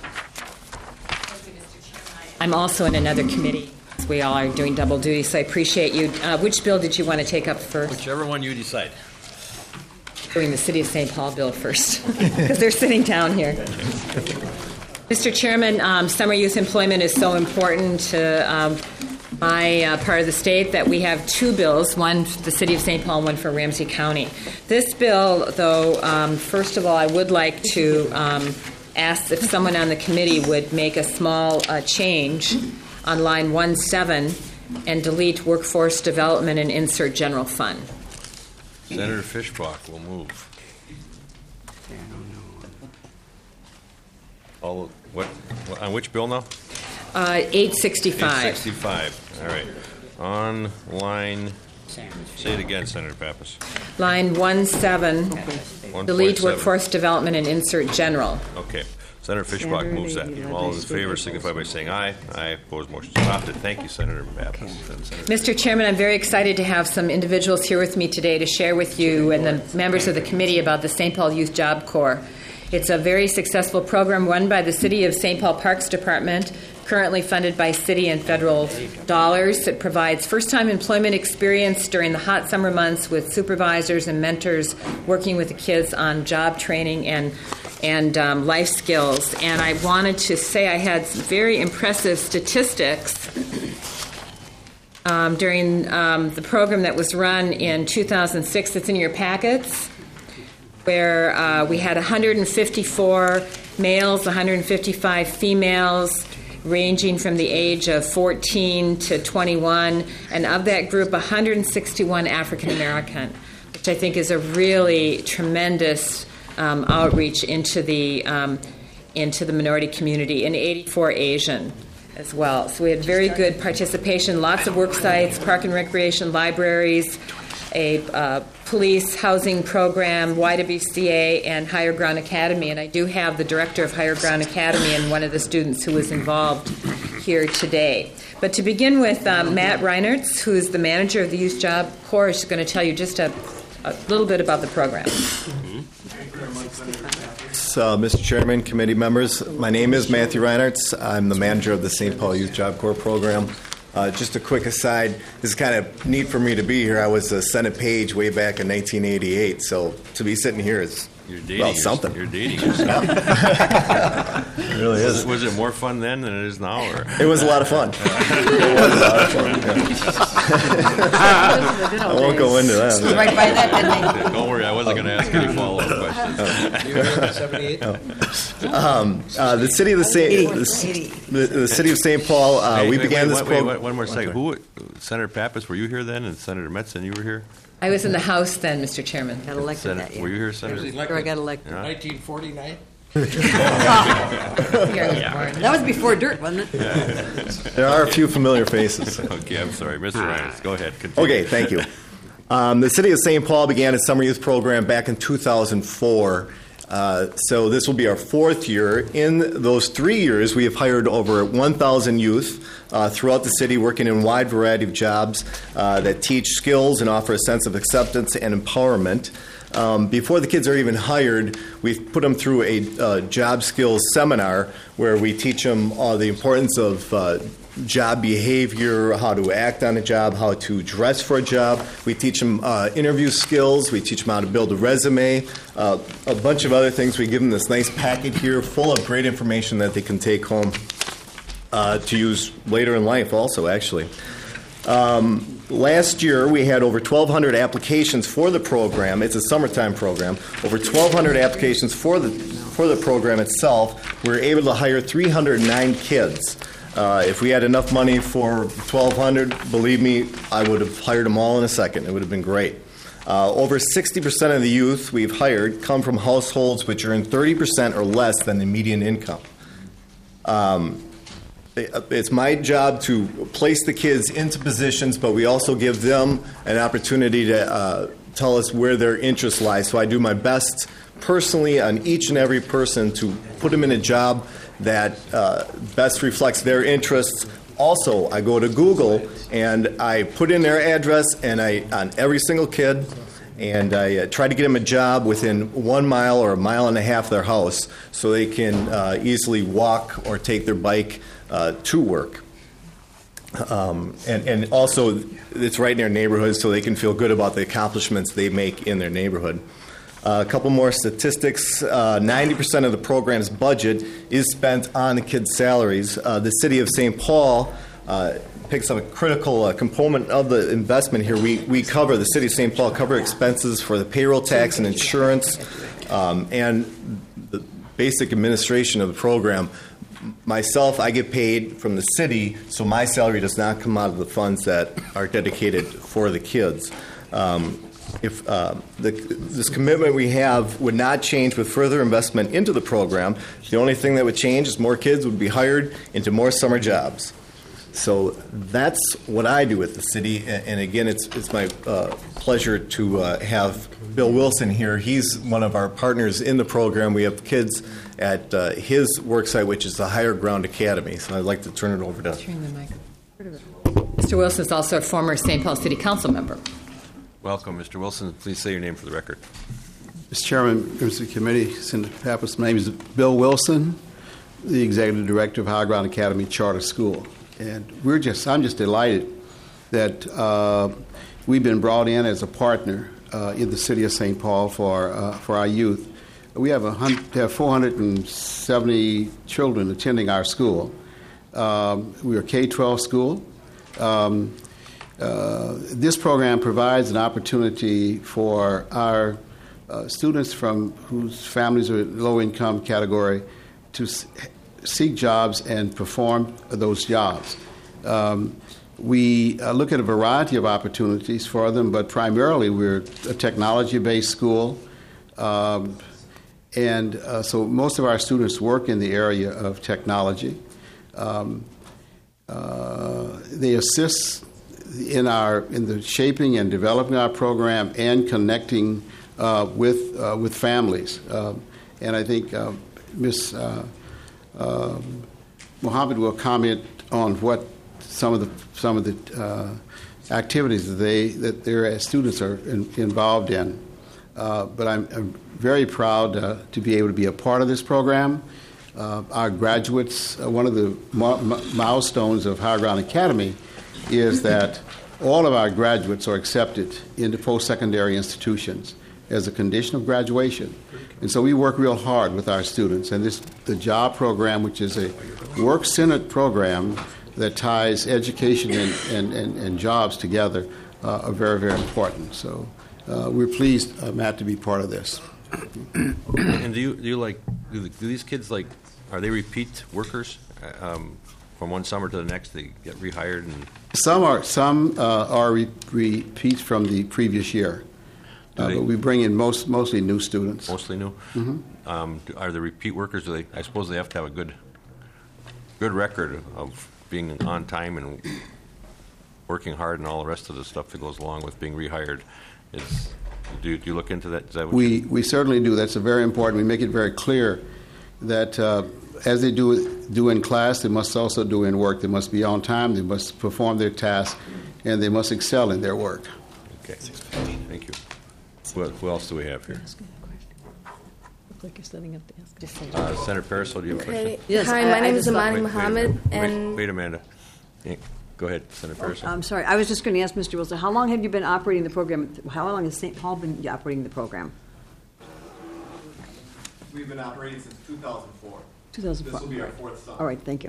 I'm also in another committee. We all are doing double duty, so I appreciate you. Uh, which bill did you want to take up first? Whichever one you decide. Doing the City of Saint Paul bill first, because they're sitting down here. Mister Chairman, um, summer youth employment is so important to um, my uh, part of the state that we have two bills, one for the City of Saint Paul, one for Ramsey County. This bill, though, um, first of all, I would like to um, ask if someone on the committee would make a small uh, change on line one seven and delete workforce development and insert general fund. Senator Fischbach will move. All, what, on which bill now? Uh, eight sixty-five. eight sixty-five. All right. On line, say it again, Senator Pappas. Line one seven, delete workforce development and insert general. Okay. Senator Fischbach moves that. All those in favor signify by saying aye. Aye. Opposed, motion is adopted. Thank you, Senator Pappas. Senator Mister Chairman, I'm very excited to have some individuals here with me today to share with you and the members of the committee about the Saint Paul Youth Job Corps. It's a very successful program run by the City of Saint Paul Parks Department, currently funded by city and federal dollars. It provides first-time employment experience during the hot summer months with supervisors and mentors working with the kids on job training and and um, life skills. And I wanted to say I had some very impressive statistics um, during um, the program that was run in two thousand six. It's in your packets, where uh, we had one hundred fifty-four males, one hundred fifty-five females, ranging from the age of fourteen to twenty-one, and of that group, one hundred sixty-one African American, which I think is a really tremendous um, outreach into the um, into the minority community, and eighty-four Asian as well. So we had very good participation, lots of work sites, park and recreation, libraries, a uh, police housing program, Y W C A, and Higher Ground Academy. And I do have the director of Higher Ground Academy and one of the students who was involved here today. But to begin with, um, Matt Reinertz, who is the manager of the Youth Job Corps, is going to tell you just a, a little bit about the program. Uh, Mister Chairman, committee members, my name is Matthew Reinertz. I'm the manager of the Saint Paul Youth Job Corps program. Uh, just a quick aside, this is kind of neat for me to be here. I was a Senate page way back in nineteen eighty-eight, so to be sitting here is, You're dating well, yourself. something. You're dating yourself. It really was is. It, was it more fun then than it is now? Or? It was a lot of fun. It was a lot of fun. Yeah. I won't go into that. Right by that, didn't Don't worry, I wasn't going to ask any follow-up questions. You were in seventy-eight? Um, uh, the city of the Saint the, the city of Saint Paul. Uh, Hey, we wait, began wait, this wait, wait, program. wait, one more second. Who, Senator Pappas, were you here then, and Senator Metzen, you were here? I was in the House then, Mister Chairman. Got elected Senator, that year. were you here, Senator? Or I got elected. Yeah. nineteen forty-nine? That was before dirt, wasn't it? There are a few familiar faces. Okay, I'm sorry. Mister Reyes, go ahead. Continue. Okay, thank you. Um, the City of Saint Paul began its summer youth program back in two thousand four. Uh, so this will be our fourth year. In those three years, we have hired over one thousand youth uh, throughout the city, working in a wide variety of jobs uh, that teach skills and offer a sense of acceptance and empowerment. Um, before the kids are even hired, we've put them through a uh, job skills seminar where we teach them uh, the importance of uh, job behavior, how to act on a job, how to dress for a job. We teach them uh, interview skills. We teach them how to build a resume, uh, a bunch of other things. We give them this nice packet here full of great information that they can take home uh, to use later in life also, actually. Um, Last year, we had over twelve hundred applications for the program. It's a summertime program. Over twelve hundred applications for the for the program itself. We were able to hire three hundred nine kids. Uh, if we had enough money for twelve hundred, believe me, I would have hired them all in a second. It would have been great. Uh, over sixty percent of the youth we've hired come from households which earn thirty percent or less than the median income. Um, It's my job to place the kids into positions, but we also give them an opportunity to uh, tell us where their interest lies. So I do my best personally on each and every person to put them in a job that uh, best reflects their interests. Also, I go to Google and I put in their address and I on every single kid, and I uh, try to get them a job within one mile or a mile and a half of their house so they can uh, easily walk or take their bike Uh, to work. Um, and, and also, it's right in their neighborhood, so they can feel good about the accomplishments they make in their neighborhood. Uh, a couple more statistics. Uh, ninety percent of the program's budget is spent on the kids' salaries. Uh, the city of Saint Paul uh, picks up a critical uh, component of the investment here. We, we cover, the city of Saint Paul cover expenses for the payroll tax and insurance um, and the basic administration of the program. Myself, I get paid from the city, so my salary does not come out of the funds that are dedicated for the kids. Um, if uh, the, this commitment we have would not change with further investment into the program, the only thing that would change is more kids would be hired into more summer jobs. So that's what I do at the city, and, and again, it's it's my uh, pleasure to uh, have Bill Wilson here. He's one of our partners in the program. We have kids at uh, his work site, which is the Higher Ground Academy. So I'd like to turn it over to. Turn the mic. Mister Wilson is also a former Saint Paul City Council member. Welcome, Mister Wilson. Please say your name for the record. Mister Chairman, members of the committee, Senator Pappas, my name is Bill Wilson, the Executive Director of Higher Ground Academy Charter School. And we're just, I'm just delighted that uh, we've been brought in as a partner uh, in the city of Saint Paul for uh, for our youth. We have, a hundred, have four hundred seventy children attending our school. Um, we're a K twelve school. Um, uh, this program provides an opportunity for our uh, students from whose families are low-income category to s- seek jobs and perform those jobs. Um, we uh, look at a variety of opportunities for them, but primarily we're a technology-based school. Um, and uh, so most of our students work in the area of technology. Um, uh, they assist in our in the shaping and developing our program and connecting uh, with uh, with families. Uh, and I think uh, Miz Uh, Uh, Mohammed will comment on what some of the some of the uh, activities that they that their students are in, involved in. Uh, but I'm, I'm very proud uh, to be able to be a part of this program. Uh, our graduates, uh, one of the ma- ma- milestones of Higher Ground Academy is that all of our graduates are accepted into post-secondary institutions as a condition of graduation. And so we work real hard with our students. And this, the JOB program, which is a work-centered program that ties education and, and, and, and jobs together, uh, are very, very important. So uh, we're pleased, uh, Matt, to be part of this. And do you, do you like, do, the, do these kids, like, are they repeat workers? Um, from one summer to the next, they get rehired? And Some are, some uh, are re- repeats from the previous year. Uh, but we bring in most, mostly new students. Mostly new? Mm-hmm. Um, do, are the repeat workers, do they, I suppose they have to have a good good record of being on time and working hard and all the rest of the stuff that goes along with being rehired. Is, do, do you look into that? Is that what we, you, we certainly do. That's a very important. We make it very clear that uh, as they do, do in class, they must also do in work. They must be on time, they must perform their tasks, and they must excel in their work. Okay. Thank you. What, who else do we have here? Like you're setting up the Uh, Senator Paraso, do you have a Okay. question? Yes, Hi, my I- name I is just- Amani Wait, Muhammad, wait, and wait, wait, Amanda. Yeah, go ahead, Senator Paraso. I'm sorry. I was just going to ask Mister Wilson, how long have you been operating the program? How long has Saint Paul been operating the program? We've been operating since two thousand four. two thousand four. This will be our fourth summer. All right, thank you.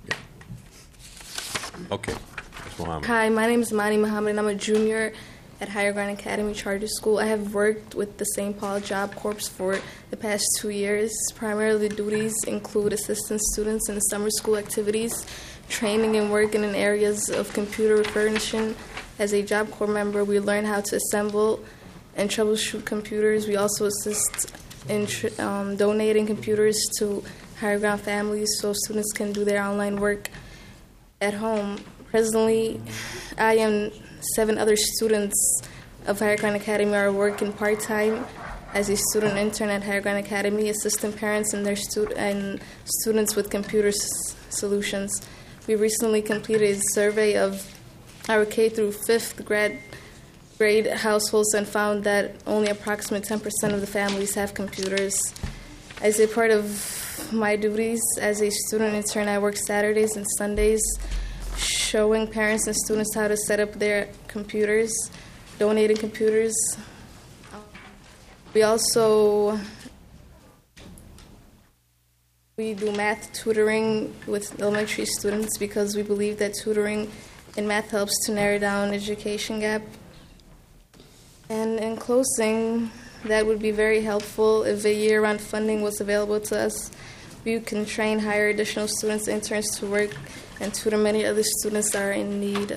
Okay. Ms. Mohammed. Hi, my name is Mani Muhammad, and I'm a junior at Higher Ground Academy Charter School. I have worked with the Saint Paul Job Corps for the past two years. Primarily, the duties include assisting students in the summer school activities, training and working in areas of computer furnishing. As a Job Corps member, we learn how to assemble and troubleshoot computers. We also assist in tr- um, donating computers to Higher Ground families so students can do their online work at home. Presently, I and seven other students of Higher Ground Academy are working part-time as a student intern at Higher Ground Academy, assisting parents and their stu- and students with computer s- solutions. We recently completed a survey of our K through fifth grad grade households and found that only approximately ten percent of the families have computers. As a part of my duties as a student intern, I work Saturdays and Sundays, showing parents and students how to set up their computers, donating computers. We also we do math tutoring with elementary students because we believe that tutoring in math helps to narrow down education gap. And in closing, that would be very helpful if a year-round funding was available to us. We can train, hire additional students, interns to work, and tutor many other students that are in need.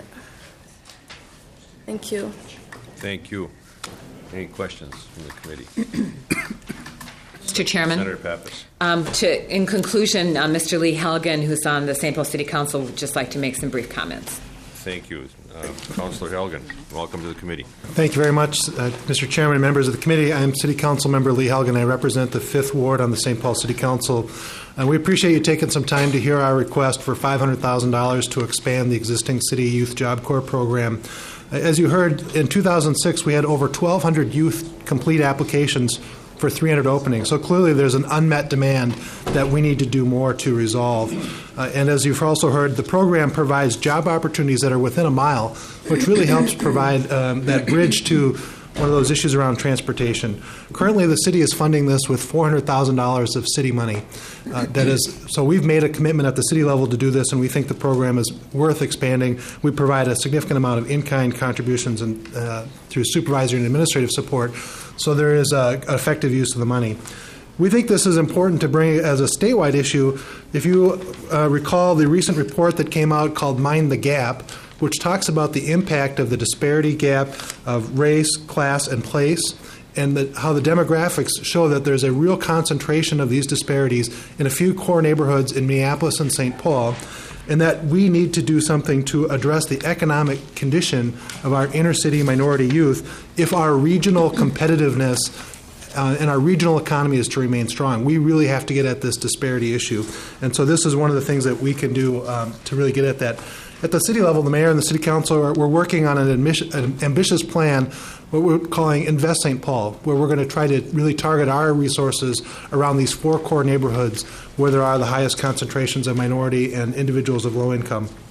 Thank you. Thank you. Any questions from the committee? Mister Chairman. Senator Pappas. Um, to, in conclusion, uh, Mister Lee Helgen, who's on the Saint Paul City Council, would just like to make some brief comments. Thank you. Uh, Councilor Helgen, welcome to the committee. Thank you very much, uh, Mister Chairman and members of the committee. I am City Council Member Lee Helgen. I represent the fifth Ward on the Saint Paul City Council. And we appreciate you taking some time to hear our request for five hundred thousand dollars to expand the existing City Youth Job Corps program. As you heard, in two thousand six, we had over twelve hundred youth complete applications for three hundred openings. So clearly there's an unmet demand that we need to do more to resolve. Uh, and as you've also heard, the program provides job opportunities that are within a mile, which really helps provide um, that bridge to one of those issues around transportation. Currently, the city is funding this with four hundred thousand dollars of city money. Uh, that is, so we've made a commitment at the city level to do this, and we think the program is worth expanding. We provide a significant amount of in-kind contributions and uh, through supervisory and administrative support, so there is uh, effective use of the money. We think this is important to bring as a statewide issue. If you uh, recall the recent report that came out called Mind the Gap, which talks about the impact of the disparity gap of race, class, and place, and the, how the demographics show that there's a real concentration of these disparities in a few core neighborhoods in Minneapolis and Saint Paul, and that we need to do something to address the economic condition of our inner city minority youth if our regional competitiveness Uh, and our regional economy is to remain strong. We really have to get at this disparity issue. And so this is one of the things that we can do um, to really get at that. At the city level, the mayor and the city council, are, we're working on an, admission, an ambitious plan, what we're calling Invest Saint Paul, where we're going to try to really target our resources around these four core neighborhoods where there are the highest concentrations of minority and individuals of low income.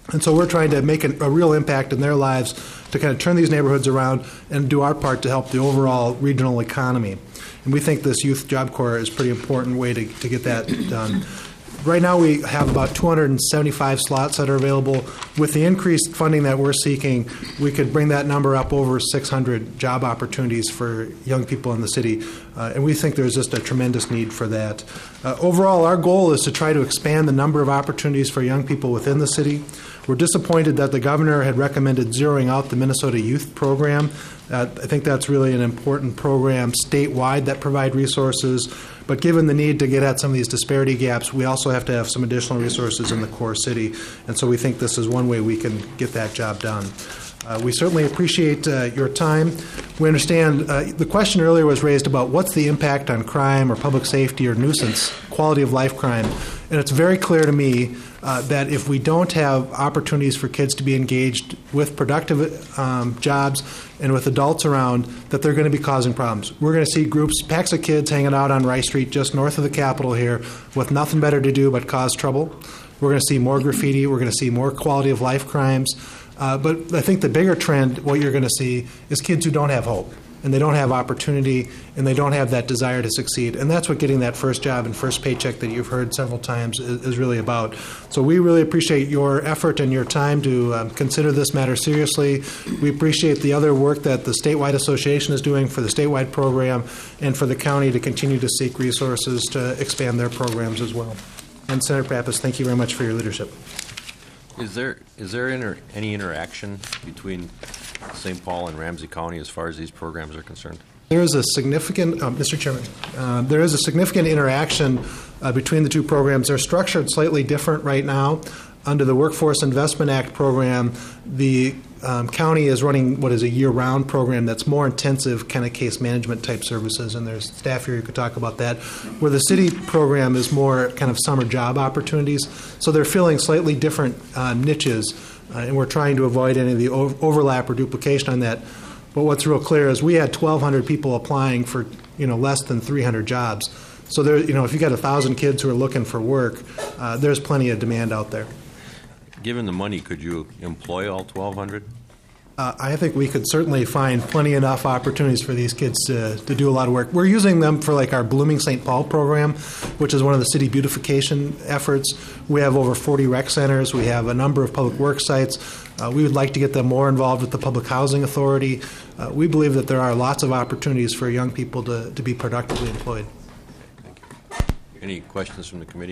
And so we're trying to make a, a real impact in their lives to kind of turn these neighborhoods around and do our part to help the overall regional economy. And we think this Youth Job Corps is a pretty important way to, to get that done. Right now we have about two hundred seventy-five slots that are available. With the increased funding that we're seeking, we could bring that number up over six hundred job opportunities for young people in the city. Uh, and we think there's just a tremendous need for that. Uh, overall, our goal is to try to expand the number of opportunities for young people within the city. We're disappointed that the governor had recommended zeroing out the Minnesota Youth Program. Uh, I think that's really an important program statewide that provide resources. But given the need to get at some of these disparity gaps, we also have to have some additional resources in the core city. And so we think this is one way we can get that job done. Uh, we certainly appreciate uh, your time. We understand uh, the question earlier was raised about what's the impact on crime or public safety or nuisance, quality of life crime. And it's very clear to me uh, that if we don't have opportunities for kids to be engaged with productive um, jobs and with adults around, that they're going to be causing problems. We're going to see groups, packs of kids hanging out on Rice Street just north of the Capitol here with nothing better to do but cause trouble. We're going to see more graffiti. We're going to see more quality of life crimes. Uh, but I think the bigger trend, what you're going to see, is kids who don't have hope, and they don't have opportunity, and they don't have that desire to succeed. And that's what getting that first job and first paycheck that you've heard several times is, is really about. So we really appreciate your effort and your time to um, consider this matter seriously. We appreciate the other work that the statewide association is doing for the statewide program and for the county to continue to seek resources to expand their programs as well. And Senator Pappas, thank you very much for your leadership. Is there is there inter, any interaction between Saint Paul and Ramsey County as far as these programs are concerned? There is a significant, uh, Mister Chairman, uh, there is a significant interaction uh, between the two programs. They're structured slightly different right now. Under the Workforce Investment Act program, the um, county is running what is a year-round program that's more intensive kind of case management type services, and there's staff here who could talk about that, where the city program is more kind of summer job opportunities. So they're filling slightly different uh, niches, uh, and we're trying to avoid any of the o- overlap or duplication on that. But what's real clear is we had twelve hundred people applying for, you know, less than three hundred jobs. So there, you know, if you got a thousand kids who are looking for work, uh, there's plenty of demand out there. Given the money, could you employ all twelve hundred? Uh, I think we could certainly find plenty enough opportunities for these kids to, to do a lot of work. We're using them for like our Blooming Saint Paul program, which is one of the city beautification efforts. We have over forty rec centers. We have a number of public work sites. Uh, we would like to get them more involved with the Public Housing Authority. Uh, we believe that there are lots of opportunities for young people to, to be productively employed. Any questions from the committee?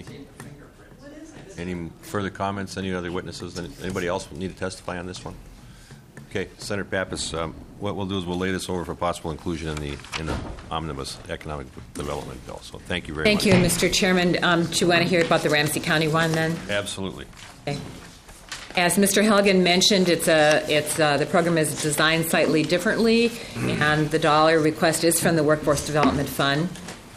Any further comments? Any other witnesses? Anybody else need to testify on this one? Okay, Senator Pappas, um, what we'll do is we'll lay this over for possible inclusion in the in the omnibus economic development bill. So thank you very Thank much. you, Mister Chairman. Um, do you want to hear about the Ramsey County one then? Absolutely. Okay. As Mister Helgen mentioned, it's a it's uh, the program is designed slightly differently, and the dollar request is from the Workforce Development Fund.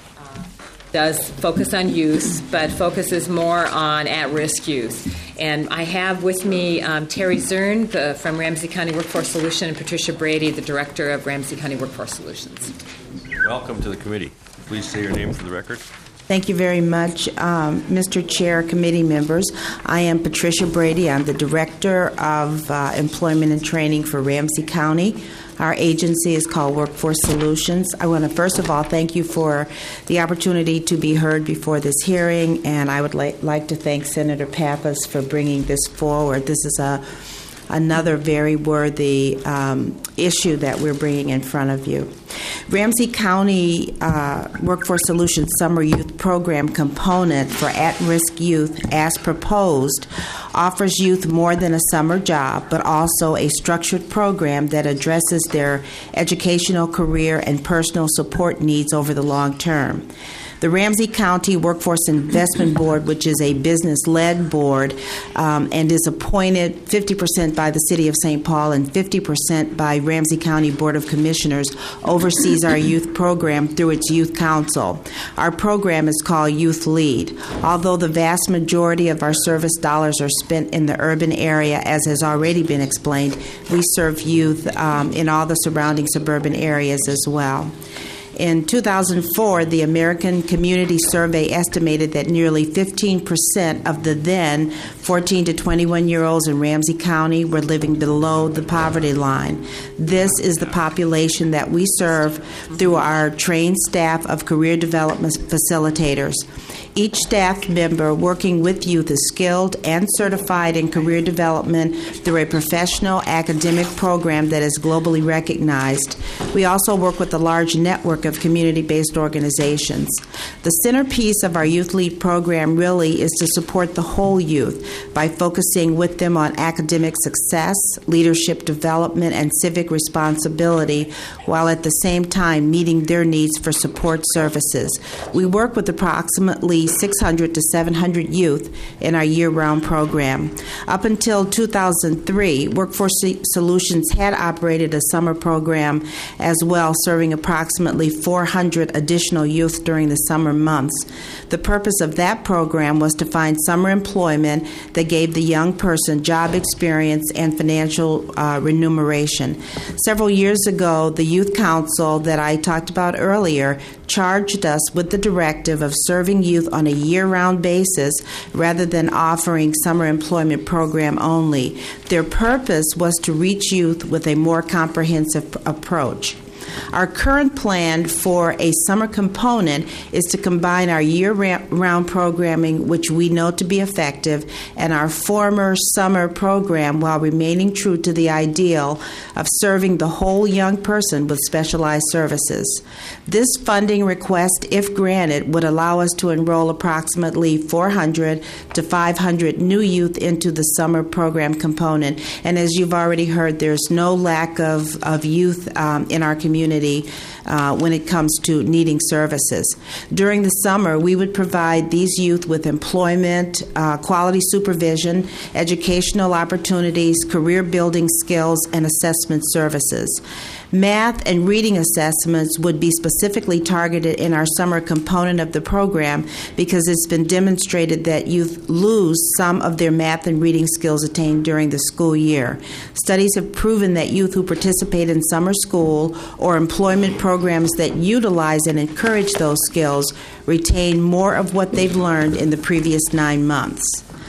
Does focus on youth, but focuses more on at-risk youth. And I have with me um, Terry Zern the, from Ramsey County Workforce Solutions and Patricia Brady, the Director of Ramsey County Workforce Solutions. Welcome to the committee. Please say your name for the record. Thank you very much, um, Mister Chair, committee members. I am Patricia Brady. I'm the Director of uh, Employment and Training for Ramsey County. Our agency is called Workforce Solutions. I want to first of all thank you for the opportunity to be heard before this hearing, and I would li- like to thank Senator Pappas for bringing this forward. This is a another very worthy um, issue that we're bringing in front of you. Ramsey County uh, Workforce Solutions Summer Youth Program component for at-risk youth, as proposed, offers youth more than a summer job, but also a structured program that addresses their educational, career, and personal support needs over the long term. The Ramsey County Workforce Investment Board, which is a business-led board um, and is appointed fifty percent by the City of Saint Paul and fifty percent by Ramsey County Board of Commissioners, oversees our youth program through its youth council. Our program is called Youth Lead. Although the vast majority of our service dollars are spent in the urban area, as has already been explained, we serve youth um, in all the surrounding suburban areas as well. In two thousand four, the American Community Survey estimated that nearly fifteen percent of the then fourteen to twenty-one-year-olds in Ramsey County were living below the poverty line. This is the population that we serve through our trained staff of career development facilitators. Each staff member working with youth is skilled and certified in career development through a professional academic program that is globally recognized. We also work with a large network of community-based organizations. The centerpiece of our Youth Lead program really is to support the whole youth by focusing with them on academic success, leadership development, and civic responsibility, while at the same time meeting their needs for support services. We work with approximately six hundred to seven hundred youth in our year-round program. Up until two thousand three, Workforce Solutions had operated a summer program as well, serving approximately four hundred additional youth during the summer months. The purpose of that program was to find summer employment that gave the young person job experience and financial uh, remuneration. Several years ago, the Youth Council that I talked about earlier charged us with the directive of serving youth on a year-round basis rather than offering summer employment program only. Their purpose was to reach youth with a more comprehensive approach. Our current plan for a summer component is to combine our year-round programming, which we know to be effective, and our former summer program while remaining true to the ideal of serving the whole young person with specialized services. This funding request, if granted, would allow us to enroll approximately four hundred to five hundred new youth into the summer program component. And as you've already heard, there's no lack of, of youth um, in our community Uh, when it comes to needing services. During the summer, we would provide these youth with employment, uh, quality supervision, educational opportunities, career building skills, and assessment services. Math and reading assessments would be specifically targeted in our summer component of the program because it's been demonstrated that youth lose some of their math and reading skills attained during the school year. Studies have proven that youth who participate in summer school or employment programs that utilize and encourage those skills retain more of what they've learned in the previous nine months.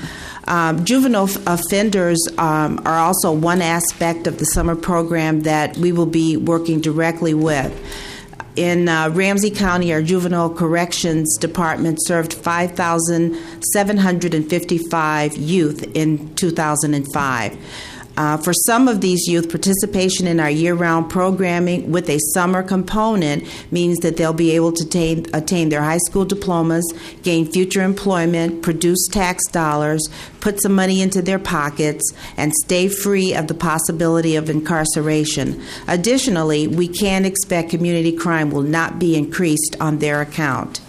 Um, juvenile f- offenders um, are also one aspect of the summer program that we will be working directly with. In uh, Ramsey County, our Juvenile Corrections Department served five thousand seven hundred fifty-five youth in two thousand five. Uh, for some of these youth, participation in our year-round programming with a summer component means that they'll be able to attain, attain their high school diplomas, gain future employment, produce tax dollars, put some money into their pockets, and stay free of the possibility of incarceration. Additionally, we can expect community crime will not be increased on their account.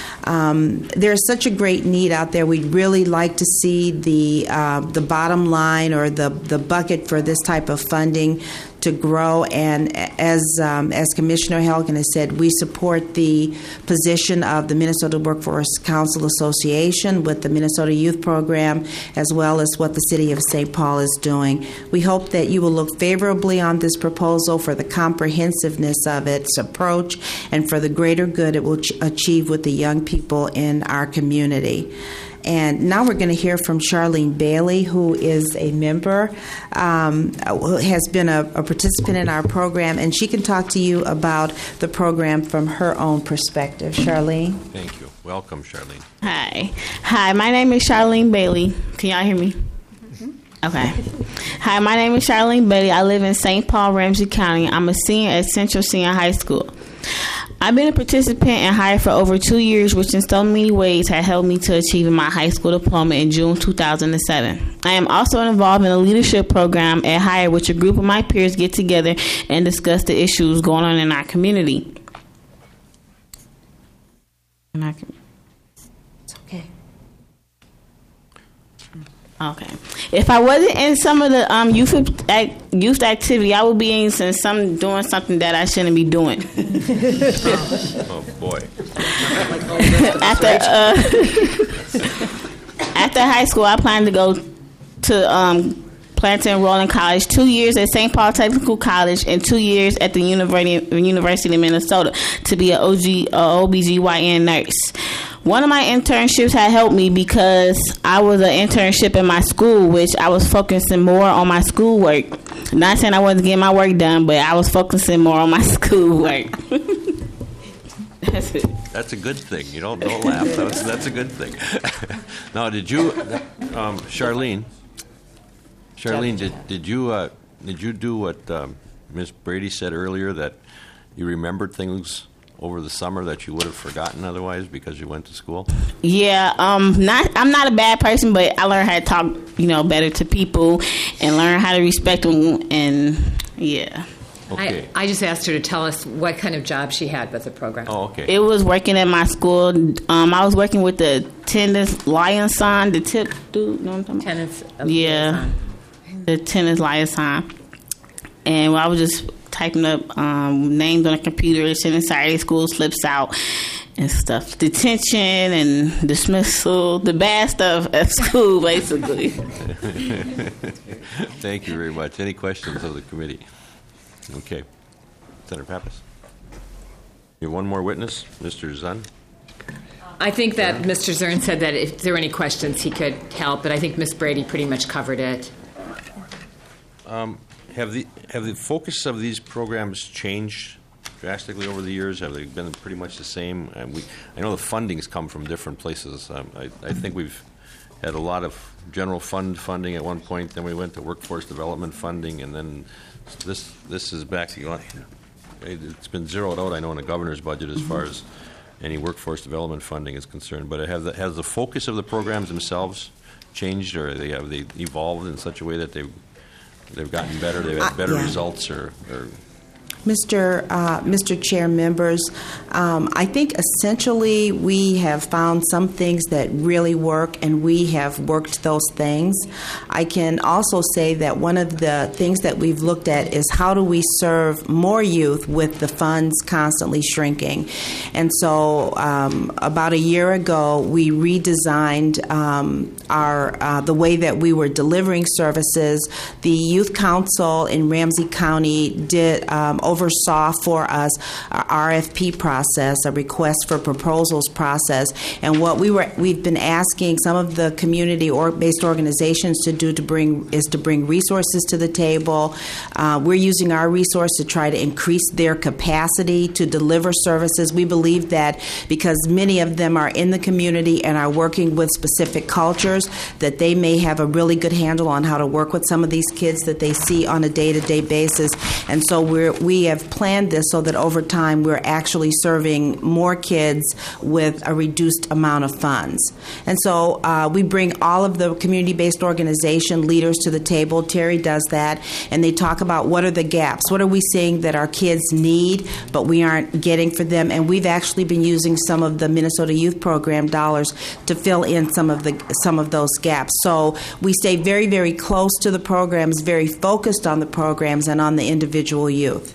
Um, there's such a great need out there. We'd really like to see the uh, the bottom line or the, the bucket for this type of funding to grow. And as um, as Commissioner Helgen has said, we support the position of the Minnesota Workforce Council Association with the Minnesota Youth Program, as well as what the City of Saint Paul is doing. We hope that you will look favorably on this proposal for the comprehensiveness of its approach and for the greater good it will ch- achieve with the young people in our community. And now we're going to hear from Charlene Bailey, who is a member, um, has been a, a participant in our program, and she can talk to you about the program from her own perspective. Charlene? Thank you. Welcome, Charlene. Hi. Hi, my name is Charlene Bailey. Can y'all hear me? Mm-hmm. Okay. Hi, my name is Charlene Bailey. I live in Saint Paul, Ramsey County. I'm a senior at Central Senior High School. I've been a participant and hired for over two years, which in so many ways has helped me to achieve my high school diploma in June two thousand seven. I am also involved in a leadership program at Hire, which a group of my peers get together and discuss the issues going on in our community. It's okay. Okay. If I wasn't in some of the um, youth youth activity, I would be in some doing something that I shouldn't be doing. Oh boy! after uh, after high school, I plan to go to um, plan to enroll in college, two years at Saint Paul Technical College and two years at the University, University of Minnesota to be an O G, uh, O B G Y N nurse. One of my internships had helped me because I was an internship in my school, which I was focusing more on my schoolwork. Not saying I wasn't getting my work done, but I was focusing more on my schoolwork. That's it. That's a good thing. You don't, don't laugh. That's, that's a good thing. Now, did you, um, Charlene, Charlene, did, did you uh, did you do what um, Miz Brady said earlier, that you remembered things over the summer that you would have forgotten otherwise because you went to school? Yeah, um, not I'm not a bad person, but I learned how to talk, you know, better to people and learn how to respect them, and yeah. Okay. I, I just asked her to tell us what kind of job she had with the program. Oh, okay. It was working at my school. Um, I was working with the tennis liaison, the tip dude. You know what I'm talking about? Tennis. Yeah, the tennis liaison, and I was just typing up um, names on a computer, sending Saturday school slips out and stuff. Detention and dismissal, the bad stuff at school, basically. Thank you very much. Any questions of the committee? Okay. Senator Pappas. You have one more witness, Mister Zun. I think that Mister Zern said that if there were any questions, he could help, but I think Miz Brady pretty much covered it. Um, have the have the focus of these programs changed drastically over the years? Have they been pretty much the same? And we, I know the fundings come from different places. Um, I, I think we've had a lot of general fund funding at one point. Then we went to workforce development funding, and then this this is back to, it's been zeroed out, I know, in the governor's budget as far as any workforce development funding is concerned. But have the, has the focus of the programs themselves changed, or they have they evolved in such a way that they've they've gotten better, they've had better uh, yeah. results, or, or Mister Uh, Mister Chair, members, um, I think essentially we have found some things that really work, and we have worked those things. I can also say that one of the things that we've looked at is how do we serve more youth with the funds constantly shrinking. And so um, about a year ago, we redesigned um, our uh, the way that we were delivering services. The Youth Council in Ramsey County did um, oversaw for us our R F P process, a request for proposals process, and what we were we've been asking some of the community or based organizations to do to bring is to bring resources to the table. Uh, we're using our resource to try to increase their capacity to deliver services. We believe that because many of them are in the community and are working with specific cultures, that they may have a really good handle on how to work with some of these kids that they see on a day-to-day basis. And so we're we have planned this so that over time we're actually serving more kids with a reduced amount of funds. And so uh, we bring all of the community-based organization leaders to the table. Terry does that, and they talk about what are the gaps, what are we seeing that our kids need but we aren't getting for them. And we've actually been using some of the Minnesota Youth Program dollars to fill in some of the some of those gaps. So we stay very, very close to the programs, very focused on the programs and on the individual youth.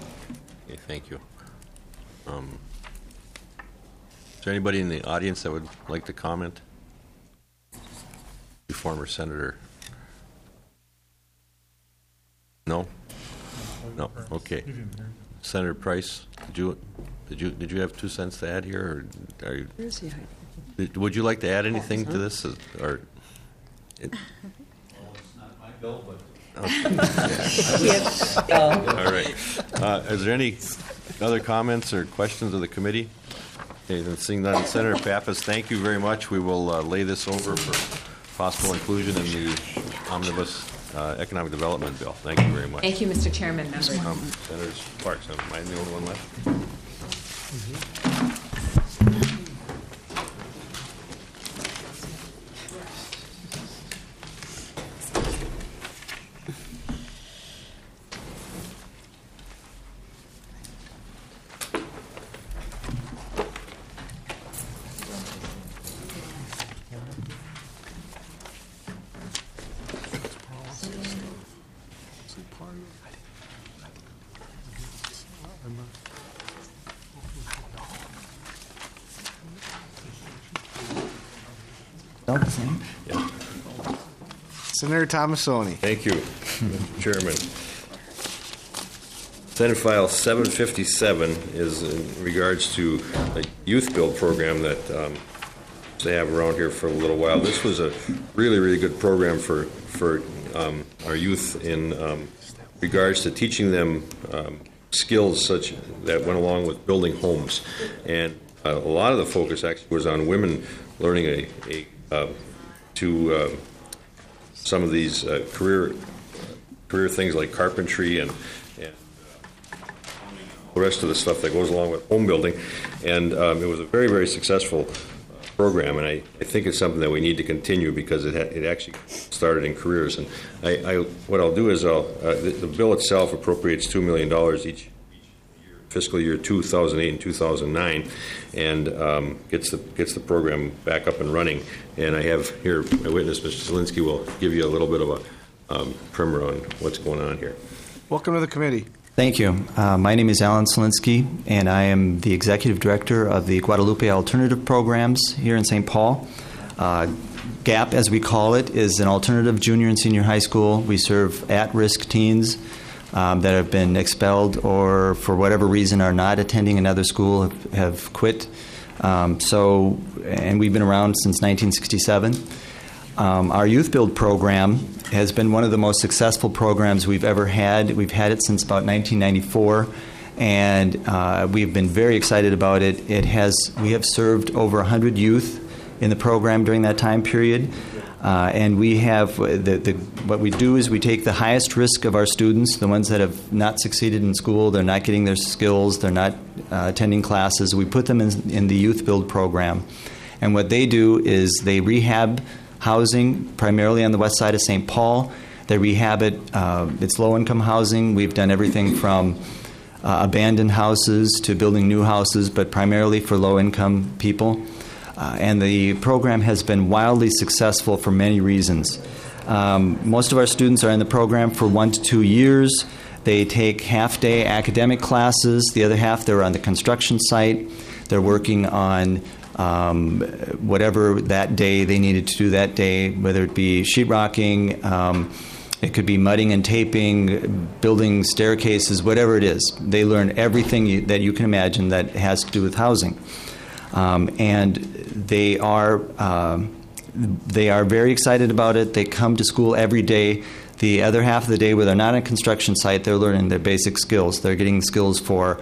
Okay, thank you. Um, is there anybody in the audience that would like to comment? The former senator. No? No. Okay. Senator Price, did you did you did you have two cents to add here, or are you? Where is he? Did, would you like to add anything to this, or? It, Bill, but okay. All right. Uh, is there any other comments or questions of the committee? Okay, then seeing none, Senator Pappas, thank you very much. We will uh, lay this over for possible inclusion in the omnibus uh, economic development bill. Thank you very much. Thank you, Mister Chairman. Members. Um, Senator Sparks, am I the only one left? Mm-hmm. Senator Thomasoni. Thank you, Mister Chairman. Senate File seven fifty-seven is in regards to a youth build program that um, they have around here for a little while. This was a really, really good program for for um, our youth in um, regards to teaching them um, skills such that went along with building homes. And uh, a lot of the focus actually was on women learning a, a uh, to uh, some of these uh, career career things like carpentry and, and the rest of the stuff that goes along with home building. And um, it was a very, very successful program, and I, I think it's something that we need to continue because it ha- it actually started in careers. And I, I what I'll do is I'll uh, the, the bill itself appropriates two million dollars each, each year, fiscal year two thousand eight and two thousand nine, and um, gets the gets the program back up and running. And I have here my witness, Mister Zielinski, will give you a little bit of a um, primer on what's going on here. Welcome to the committee. Thank you. Uh, my name is Alan Zielinski, and I am the Executive Director of the Guadalupe Alternative Programs here in Saint Paul. Uh, GAP, as we call it, is an alternative junior and senior high school. We serve at-risk teens um, that have been expelled or, for whatever reason, are not attending another school, have, have quit. Um, so, and we've been around since nineteen sixty-seven. Um, our Youth Build program has been one of the most successful programs we've ever had. We've had it since about nineteen ninety-four, and uh, we've been very excited about it. It has we have served over one hundred youth in the program during that time period, uh, and we have the, the what we do is we take the highest risk of our students, the ones that have not succeeded in school, they're not getting their skills, they're not uh, attending classes. We put them in, in the Youth Build program, and what they do is they rehab housing, primarily on the west side of Saint Paul. They rehab it. Uh, it's low-income housing. We've done everything from uh, abandoned houses to building new houses, but primarily for low-income people. Uh, and the program has been wildly successful for many reasons. Um, most of our students are in the program for one to two years. They take half-day academic classes. The other half, they're on the construction site. They're working on Um, whatever that day they needed to do that day, whether it be sheetrocking, um, it could be mudding and taping, building staircases, whatever it is. They learn everything you, that you can imagine that has to do with housing. Um, and they are uh, they are very excited about it. They come to school every day. The other half of the day where they're not on a construction site, they're learning their basic skills. They're getting skills for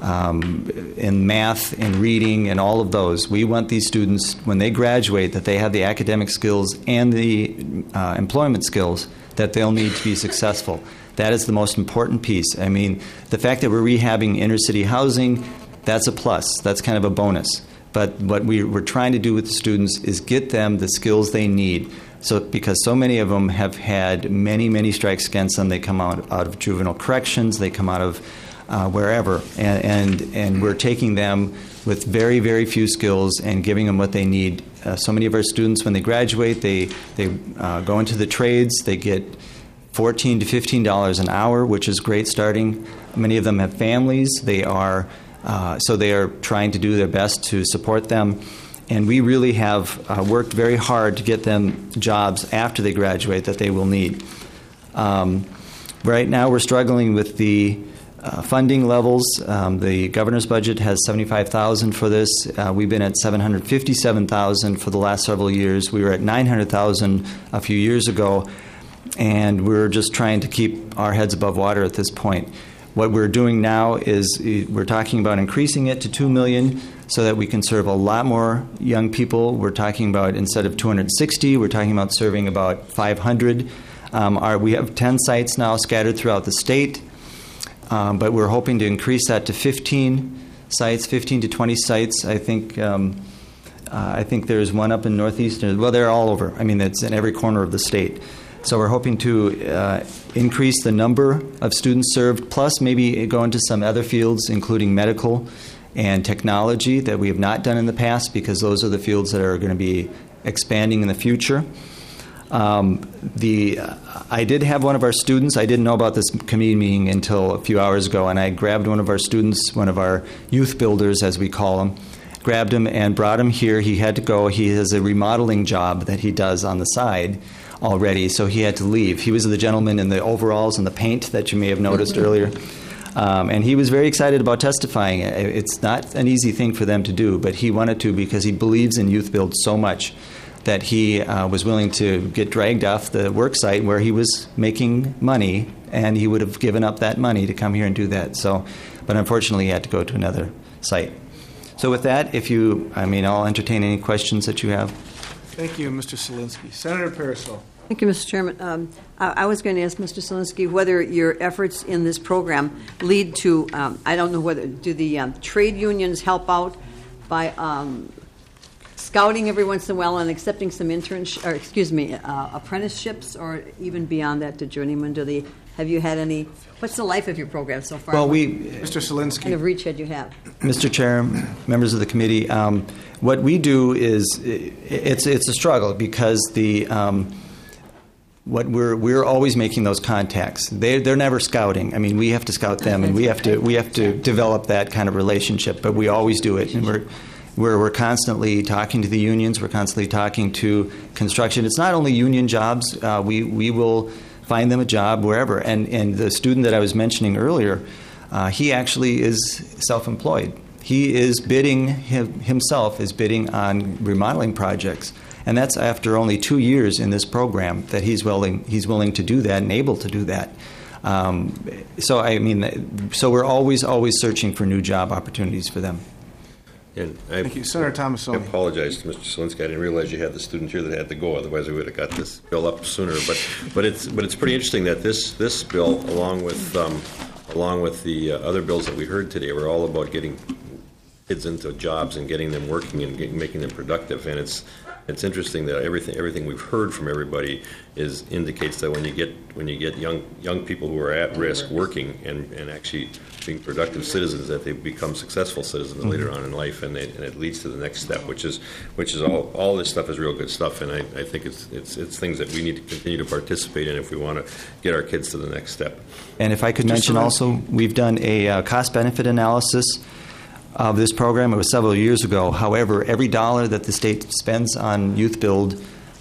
Um, in math and reading and all of those. We want these students, when they graduate, that they have the academic skills and the uh, employment skills that they'll need to be successful. That is the most important piece. I mean, the fact that we're rehabbing inner-city housing, that's a plus. That's kind of a bonus. But what we, we're trying to do with the students is get them the skills they need. So, because so many of them have had many, many strikes against them. They come out, out of juvenile corrections. They come out of Uh, wherever, and, and and we're taking them with very, very few skills and giving them what they need. Uh, so many of our students, when they graduate, they they uh, go into the trades. They get fourteen to fifteen dollars an hour, which is great starting. Many of them have families. They are uh, so they are trying to do their best to support them, and we really have uh, worked very hard to get them jobs after they graduate that they will need. Um, right now, we're struggling with the Uh, funding levels. Um, the governor's budget has seventy-five thousand dollars for this. Uh, we've been at seven hundred fifty-seven thousand dollars for the last several years. We were at nine hundred thousand dollars a few years ago, and we're just trying to keep our heads above water at this point. What we're doing now is we're talking about increasing it to two million dollars so that we can serve a lot more young people. We're talking about, instead of two hundred sixty, we're talking about serving about five hundred. Um, our, we have ten sites now scattered throughout the state. Um, but we're hoping to increase that to fifteen sites, fifteen to twenty sites. I think um, uh, I think there's one up in Northeastern. Well, they're all over. I mean, it's in every corner of the state. So we're hoping to uh, increase the number of students served, plus maybe go into some other fields, including medical and technology, that we have not done in the past, because those are the fields that are going to be expanding in the future. Um, the uh, I did have one of our students. I didn't know about this committee meeting until a few hours ago, and I grabbed one of our students, one of our youth builders, as we call them, grabbed him and brought him here. He had to go. He has a remodeling job that he does on the side. already, so he had to leave. He was the gentleman in the overalls and the paint that you may have noticed earlier. Um, and he was very excited about testifying. It's not an easy thing for them to do, but he wanted to because he believes in Youth Build so much that he uh, was willing to get dragged off the work site where he was making money, and he would have given up that money to come here and do that. So, but unfortunately, he had to go to another site. So with that, if you, I mean, I'll entertain any questions that you have. Thank you, Mister Selinsky. Senator Parasol. Thank you, Mister Chairman. Um, I, I was going to ask Mister Selinsky whether your efforts in this program lead to, um, I don't know whether, do the um, trade unions help out by um, scouting every once in a while and accepting some internships, or excuse me, uh, apprenticeships, or even beyond that to journeyman? Do they, have you had any, what's the life of your program so far? Well, we, Mister Selinsky. What kind of reach had you have? Mister Chair, members of the committee, um, what we do is, it's, it's a struggle because the, um, What we're we're always making those contacts. They they're never scouting. I mean, we have to scout them, and we have to we have to develop that kind of relationship. But we always do it, and we're we're we're constantly talking to the unions. We're constantly talking to construction. It's not only union jobs. Uh, we we will find them a job wherever. And and the student that I was mentioning earlier, uh, he actually is self-employed. He is bidding him, himself is bidding on remodeling projects. And that's after only two years in this program that he's willing he's willing to do that and able to do that. Um, so I mean, so we're always always searching for new job opportunities for them. And I, Thank you, Senator Tomassoni. I apologize to Mister Selinsky. I didn't realize you had the student here that had to go. Otherwise, we would have got this bill up sooner. But but it's but it's pretty interesting that this this bill, along with um, along with the uh, other bills that we heard today, were all about getting kids into jobs and getting them working and getting, making them productive. And it's It's interesting that everything everything we've heard from everybody is indicates that when you get when you get young young people who are at risk working and, and actually being productive citizens, that they become successful citizens mm-hmm. later on in life, and, they, and it leads to the next step, which is which is all all this stuff is real good stuff, and I, I think it's it's it's things that we need to continue to participate in if we want to get our kids to the next step. And if I could mention also, we've done a uh, cost benefit analysis of this program. It was several years ago. However, every dollar that the state spends on Youth Build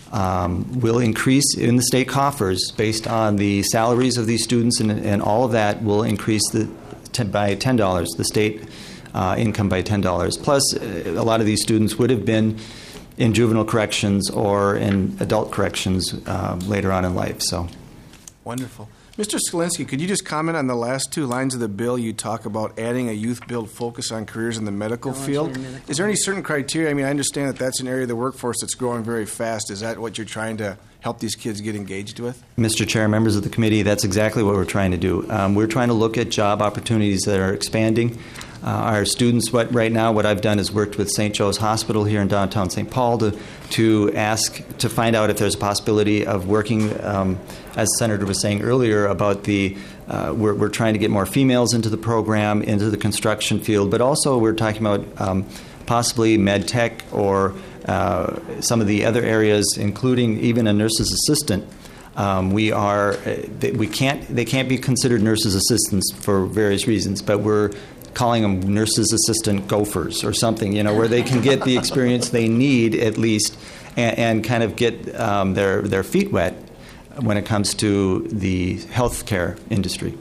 um, will increase in the state coffers based on the salaries of these students, and, and all of that will increase the t- by ten dollars, the state uh, income by ten dollars. Plus, a lot of these students would have been in juvenile corrections or in adult corrections uh, later on in life. So, wonderful. Mister Selinsky, could you just comment on the last two lines of the bill? You talk about adding a Youth Build focus on careers in the medical field. Medical. Is there any certain criteria? I mean, I understand that that's an area of the workforce that's growing very fast. Is that what you're trying to help these kids get engaged with? Mister Chair, members of the committee, that's exactly what we're trying to do. Um, we're trying to look at job opportunities that are expanding. Uh, our students, what right now, what I've done is worked with Saint Joe's Hospital here in downtown Saint Paul to to ask to find out if there's a possibility of working, um, as the Senator was saying earlier, about the uh, we're, we're trying to get more females into the program, into the construction field, but also we're talking about um, possibly med tech or uh, some of the other areas, including even a nurse's assistant. Um, we are they, we can't they can't be considered nurses' assistants for various reasons, but we're calling them nurses' assistant gophers or something, you know, where they can get the experience they need at least, and, and kind of get um, their their feet wet when it comes to the healthcare industry.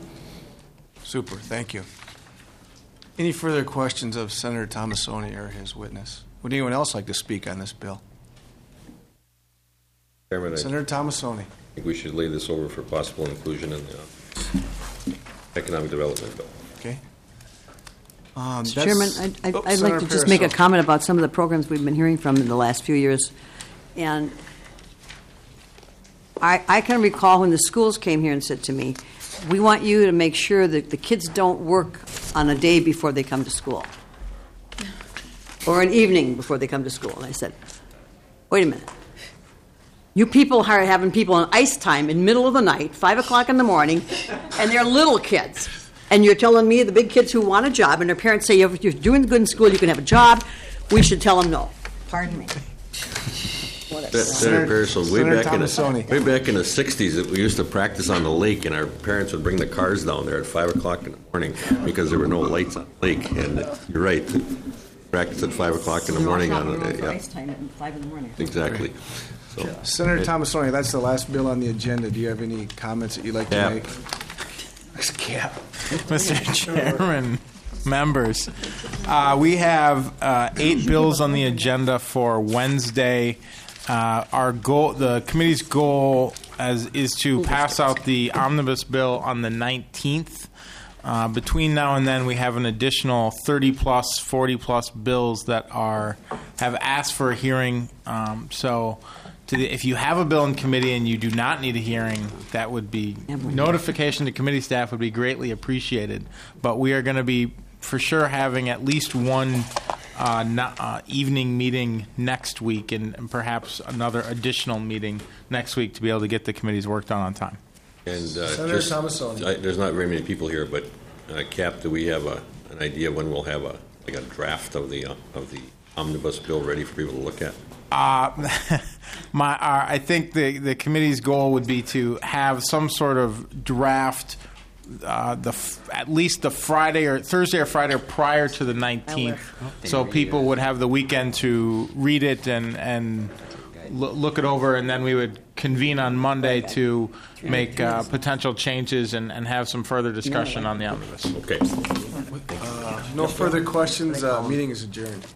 Super, thank you. Any further questions of Senator Tomassoni or his witness? Would anyone else like to speak on this bill? Chairman, Senator Tomassoni. I think we should lay this over for possible inclusion in the uh, economic development bill. Okay. Um, Mister Chairman, I'd, I'd, oh, I'd like to just make a comment about some of the programs we've been hearing from in the last few years. And I, I can recall when the schools came here and said to me, we want you to make sure that the kids don't work on a day before they come to school or an evening before they come to school. And I said, wait a minute. You people are having people on ice time in the middle of the night, five o'clock in the morning, and they're little kids. And you're telling me the big kids who want a job and their parents say, if you're doing good in school, you can have a job, we should tell them no. Pardon me. Senator Parasol, way back in the way back in the sixties, we used to practice on the lake, and our parents would bring the cars down there at five o'clock in the morning because there were no lights on the lake. And you're right, Practice at five o'clock in the morning on it. For Yeah, ice time at five in the morning. exactly. So, Senator Thomasoni, that's the last bill on the agenda. Do you have any comments that you'd like to Yeah. make? Cap. Mister Chairman, members, uh, we have uh, eight bills on the agenda for Wednesday. Uh, our goal, the committee's goal, as is to pass out the omnibus bill on the nineteenth. Uh, between now and then, we have an additional thirty plus, forty plus bills that are have asked for a hearing. Um, so, to the, if you have a bill in committee and you do not need a hearing, that would be notification to committee staff would be greatly appreciated. But we are going to be for sure having at least one uh, no, uh, evening meeting next week, and, and perhaps another additional meeting next week to be able to get the committee's work done on time. and uh, Senator just- Thomasoni. I- there's not very many people here, but uh, Cap, do we have a, an idea when we'll have a like a draft of the uh, of the omnibus bill ready for people to look at? Uh, my, uh, I think the, the committee's goal would be to have some sort of draft, uh, the f- at least the Friday or Thursday or Friday prior to the nineteenth, so people would have the weekend to read it and and l- look it over, and then we would convene on Monday to make uh, potential changes and, and have some further discussion on the omnibus. Okay. Uh, no further questions. Uh, meeting is adjourned.